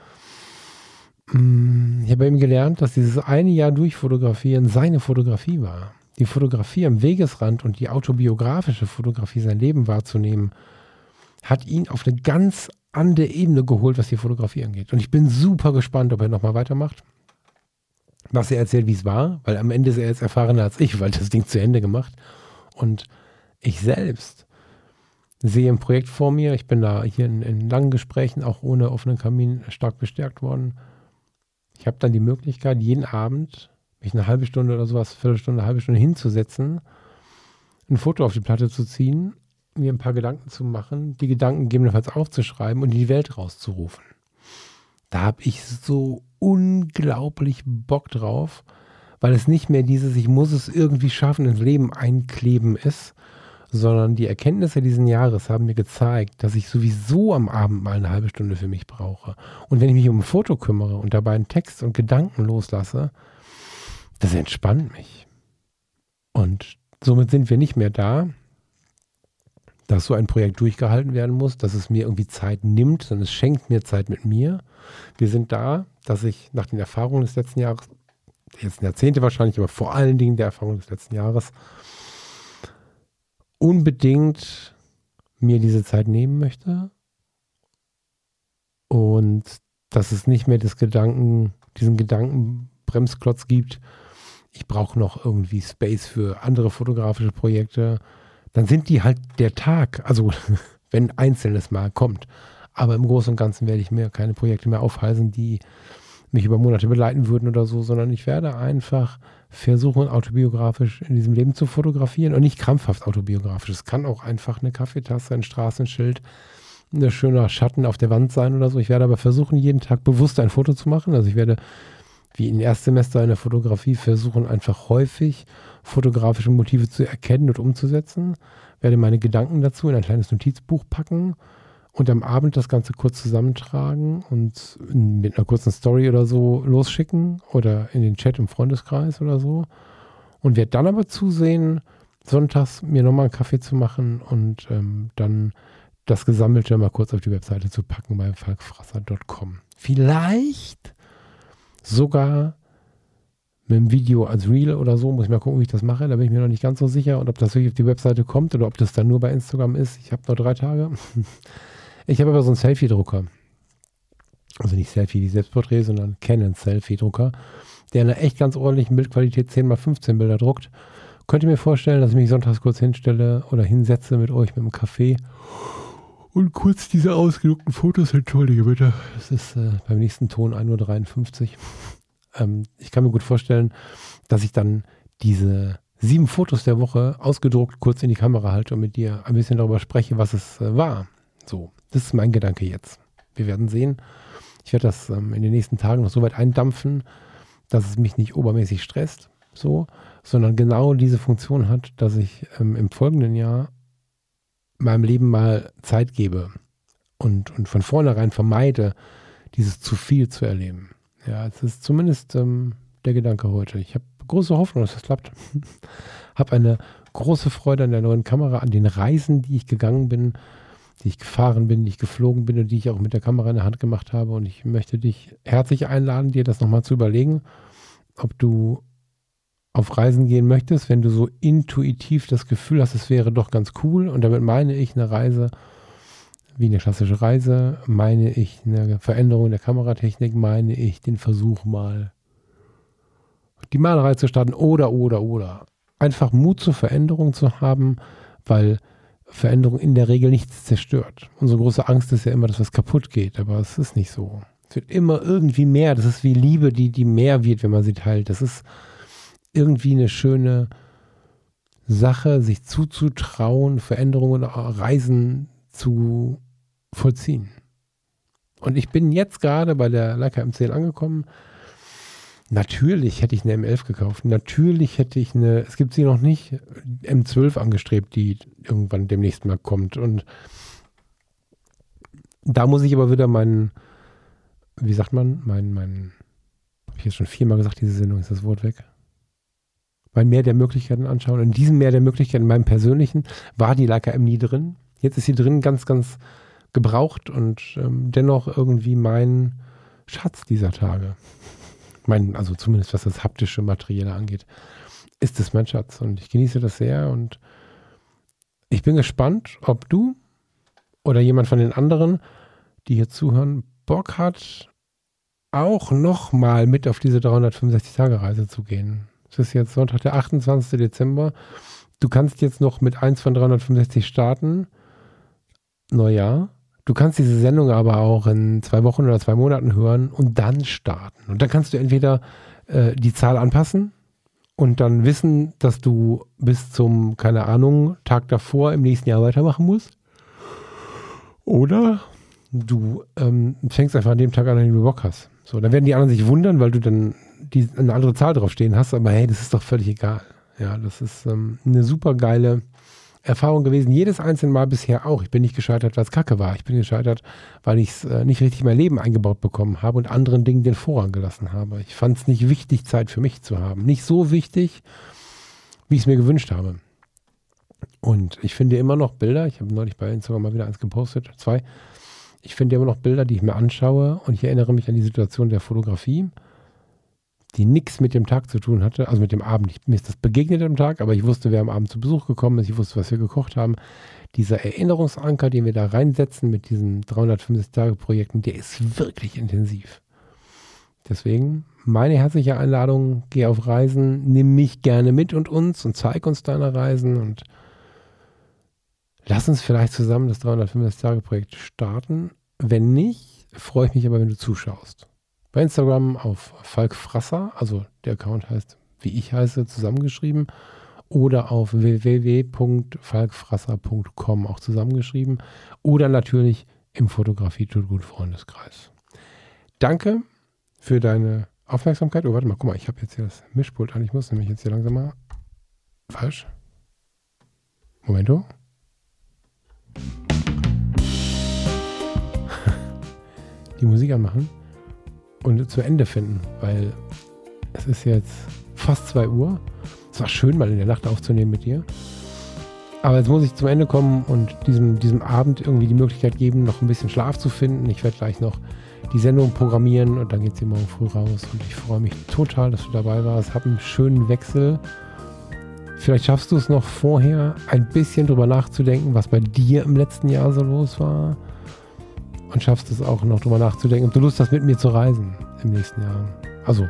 Ich habe bei ihm gelernt, dass dieses eine Jahr Durchfotografieren seine Fotografie war. Die Fotografie am Wegesrand und die autobiografische Fotografie, sein Leben wahrzunehmen, hat ihn auf eine ganz andere Ebene geholt, was die Fotografie angeht. Und ich bin super gespannt, ob er nochmal weitermacht. Was er erzählt, wie es war, weil am Ende ist er jetzt erfahrener als ich, weil das Ding zu Ende gemacht. Und ich selbst sehe ein Projekt vor mir. Ich bin da hier in langen Gesprächen, auch ohne offenen Kamin, stark bestärkt worden. Ich habe dann die Möglichkeit, jeden Abend mich eine halbe Stunde oder sowas, Viertelstunde, eine halbe Stunde hinzusetzen, ein Foto auf die Platte zu ziehen, mir ein paar Gedanken zu machen, die Gedanken gegebenenfalls aufzuschreiben und in die Welt rauszurufen. Da habe ich so unglaublich Bock drauf, weil es nicht mehr dieses, ich muss es irgendwie schaffen, ins Leben einkleben ist, sondern die Erkenntnisse diesen Jahres haben mir gezeigt, dass ich sowieso am Abend mal eine halbe Stunde für mich brauche. Und wenn ich mich um ein Foto kümmere und dabei einen Text und Gedanken loslasse, das entspannt mich. Und somit sind wir nicht mehr da, dass so ein Projekt durchgehalten werden muss, dass es mir irgendwie Zeit nimmt, sondern es schenkt mir Zeit mit mir. Wir sind da, dass ich nach den Erfahrungen des letzten Jahres, jetzt Jahrzehnte wahrscheinlich, aber vor allen Dingen der Erfahrung des letzten Jahres, unbedingt mir diese Zeit nehmen möchte und dass es nicht mehr diesen Gedankenbremsklotz gibt, ich brauche noch irgendwie Space für andere fotografische Projekte, dann sind die halt der Tag, also wenn ein einzelnes Mal kommt. Aber im Großen und Ganzen werde ich mir keine Projekte mehr aufhalsen, die mich über Monate begleiten würden oder so, sondern ich werde einfach versuchen, autobiografisch in diesem Leben zu fotografieren und nicht krampfhaft autobiografisch. Es kann auch einfach eine Kaffeetasse, ein Straßenschild, ein schöner Schatten auf der Wand sein oder so. Ich werde aber versuchen, jeden Tag bewusst ein Foto zu machen. Also ich werde, wie im Erstsemester in der Fotografie, versuchen, einfach häufig fotografische Motive zu erkennen und umzusetzen. Werde meine Gedanken dazu in ein kleines Notizbuch packen und am Abend das Ganze kurz zusammentragen und mit einer kurzen Story oder so losschicken oder in den Chat im Freundeskreis oder so. Und werde dann aber zusehen, sonntags mir nochmal einen Kaffee zu machen und dann das Gesammelte mal kurz auf die Webseite zu packen bei falkfrasser.com. Vielleicht sogar mit dem Video als Reel oder so, muss ich mal gucken, wie ich das mache. Da bin ich mir noch nicht ganz so sicher und ob das wirklich auf die Webseite kommt oder ob das dann nur bei Instagram ist. Ich habe noch 3 Tage. Ich habe aber so einen Selfie-Drucker. Also nicht Selfie wie Selbstporträt, sondern Canon Selfie-Drucker, der in einer echt ganz ordentlichen Bildqualität 10x15 Bilder druckt. Könnt ihr mir vorstellen, dass ich mich sonntags kurz hinstelle oder hinsetze mit euch mit einem Kaffee und kurz diese ausgedruckten Fotos, entschuldige bitte, das ist beim nächsten Ton 1:53 Uhr. Ich kann mir gut vorstellen, dass ich dann diese 7 Fotos der Woche ausgedruckt kurz in die Kamera halte und mit dir ein bisschen darüber spreche, was es war. So, das ist mein Gedanke jetzt. Wir werden sehen. Ich werde das in den nächsten Tagen noch so weit eindampfen, dass es mich nicht obermäßig stresst, so, sondern genau diese Funktion hat, dass ich im folgenden Jahr meinem Leben mal Zeit gebe und von vornherein vermeide, dieses zu viel zu erleben. Ja, es ist zumindest der Gedanke heute. Ich habe große Hoffnung, dass das klappt. Habe eine große Freude an der neuen Kamera, an den Reisen, die ich gegangen bin, die ich gefahren bin, die ich geflogen bin und die ich auch mit der Kamera in der Hand gemacht habe. Und ich möchte dich herzlich einladen, dir das nochmal zu überlegen, ob du auf Reisen gehen möchtest, wenn du so intuitiv das Gefühl hast, es wäre doch ganz cool, und damit meine ich eine Reise wie eine klassische Reise, meine ich eine Veränderung der Kameratechnik, meine ich den Versuch mal die Malerei zu starten oder. Einfach Mut zur Veränderung zu haben, weil Veränderung in der Regel nichts zerstört. Unsere große Angst ist ja immer, dass was kaputt geht, aber es ist nicht so. Es wird immer irgendwie mehr. Das ist wie Liebe, die mehr wird, wenn man sie teilt. Das ist irgendwie eine schöne Sache, sich zuzutrauen, Veränderungen, Reisen zu vollziehen. Und ich bin jetzt gerade bei der Leica M10 angekommen. Natürlich hätte ich eine M11 gekauft. Natürlich hätte ich es gibt sie noch nicht, M12 angestrebt, die irgendwann demnächst mal kommt. Und da muss ich aber wieder habe ich jetzt schon 4-mal gesagt, diese Sendung, ist das Wort weg? Mein Meer der Möglichkeiten anschauen. In diesem Meer der Möglichkeiten, in meinem persönlichen, war die Leica M nie drin. Jetzt ist sie drin, ganz, ganz gebraucht und dennoch irgendwie mein Schatz dieser Tage. Also zumindest was das haptische Materielle angeht, ist es mein Schatz. Und ich genieße das sehr und ich bin gespannt, ob du oder jemand von den anderen, die hier zuhören, Bock hat, auch nochmal mit auf diese 365-Tage-Reise zu gehen. Es ist jetzt Sonntag, der 28. Dezember. Du kannst jetzt noch mit 1 von 365 starten. Neujahr. Du kannst diese Sendung aber auch in 2 Wochen oder 2 Monaten hören und dann starten. Und dann kannst du entweder die Zahl anpassen und dann wissen, dass du bis zum, keine Ahnung, Tag davor im nächsten Jahr weitermachen musst. Oder du fängst einfach an dem Tag an, an dem du Bock hast. So, dann werden die anderen sich wundern, weil du dann eine andere Zahl draufstehen hast. Aber hey, das ist doch völlig egal. Ja, das ist eine super geile Erfahrung gewesen, jedes einzelne Mal bisher auch. Ich bin nicht gescheitert, weil es Kacke war. Ich bin gescheitert, weil ich es nicht richtig in mein Leben eingebaut bekommen habe und anderen Dingen den Vorrang gelassen habe. Ich fand es nicht wichtig, Zeit für mich zu haben. Nicht so wichtig, wie ich es mir gewünscht habe. Und ich finde immer noch Bilder, ich habe neulich bei Instagram mal wieder 1 gepostet, 2. Ich finde immer noch Bilder, die ich mir anschaue und ich erinnere mich an die Situation der Fotografie, die nichts mit dem Tag zu tun hatte, also mit dem Abend. Mir ist das begegnet am Tag, aber ich wusste, wer am Abend zu Besuch gekommen ist, ich wusste, was wir gekocht haben. Dieser Erinnerungsanker, den wir da reinsetzen mit diesen 350-Tage-Projekten, der ist wirklich intensiv. Deswegen meine herzliche Einladung, geh auf Reisen, nimm mich gerne mit und zeig uns deine Reisen und lass uns vielleicht zusammen das 350-Tage-Projekt starten. Wenn nicht, freue ich mich aber, wenn du zuschaust. Bei Instagram auf Falk Frasser, also der Account heißt, wie ich heiße, zusammengeschrieben, oder auf www.falkfrasser.com auch zusammengeschrieben, oder natürlich im Fotografie-Tut-Gut-Freundeskreis. Danke für deine Aufmerksamkeit. Oh, warte mal, guck mal, ich habe jetzt hier das Mischpult an. Ich muss nämlich jetzt hier langsam mal... Falsch. Momento. Die Musik anmachen und zu Ende finden, weil es ist jetzt fast 2 Uhr. Es war schön, mal in der Nacht aufzunehmen mit dir. Aber jetzt muss ich zum Ende kommen und diesem Abend irgendwie die Möglichkeit geben, noch ein bisschen Schlaf zu finden. Ich werde gleich noch die Sendung programmieren und dann geht sie morgen früh raus. Und ich freue mich total, dass du dabei warst. Hab einen schönen Wechsel. Vielleicht schaffst du es noch vorher, ein bisschen drüber nachzudenken, was bei dir im letzten Jahr so los war. Und schaffst es auch noch drüber nachzudenken, ob du Lust hast, mit mir zu reisen im nächsten Jahr. Also,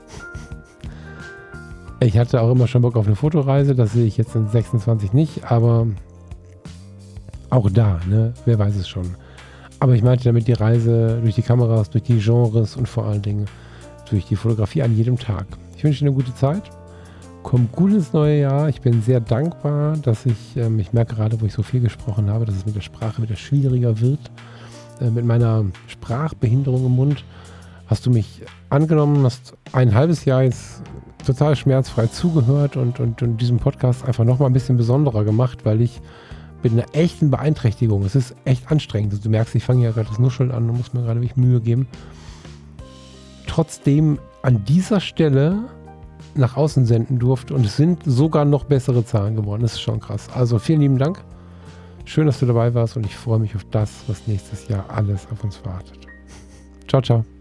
ich hatte auch immer schon Bock auf eine Fotoreise, das sehe ich jetzt in 26 nicht, aber auch da, ne, wer weiß es schon. Aber ich meinte damit die Reise durch die Kameras, durch die Genres und vor allen Dingen durch die Fotografie an jedem Tag. Ich wünsche dir eine gute Zeit. Komm gut ins neue Jahr. Ich bin sehr dankbar, dass ich merke gerade, wo ich so viel gesprochen habe, dass es mit der Sprache wieder schwieriger wird. Mit meiner Sprachbehinderung im Mund hast du mich angenommen, hast ein halbes Jahr jetzt total schmerzfrei zugehört und diesen Podcast einfach nochmal ein bisschen besonderer gemacht, weil ich mit einer echten Beeinträchtigung, es ist echt anstrengend, also du merkst, ich fange ja gerade das Nuscheln an und muss mir gerade wirklich Mühe geben, trotzdem an dieser Stelle nach außen senden durfte und es sind sogar noch bessere Zahlen geworden, das ist schon krass. Also vielen lieben Dank. Schön, dass du dabei warst und ich freue mich auf das, was nächstes Jahr alles auf uns wartet. Ciao, ciao.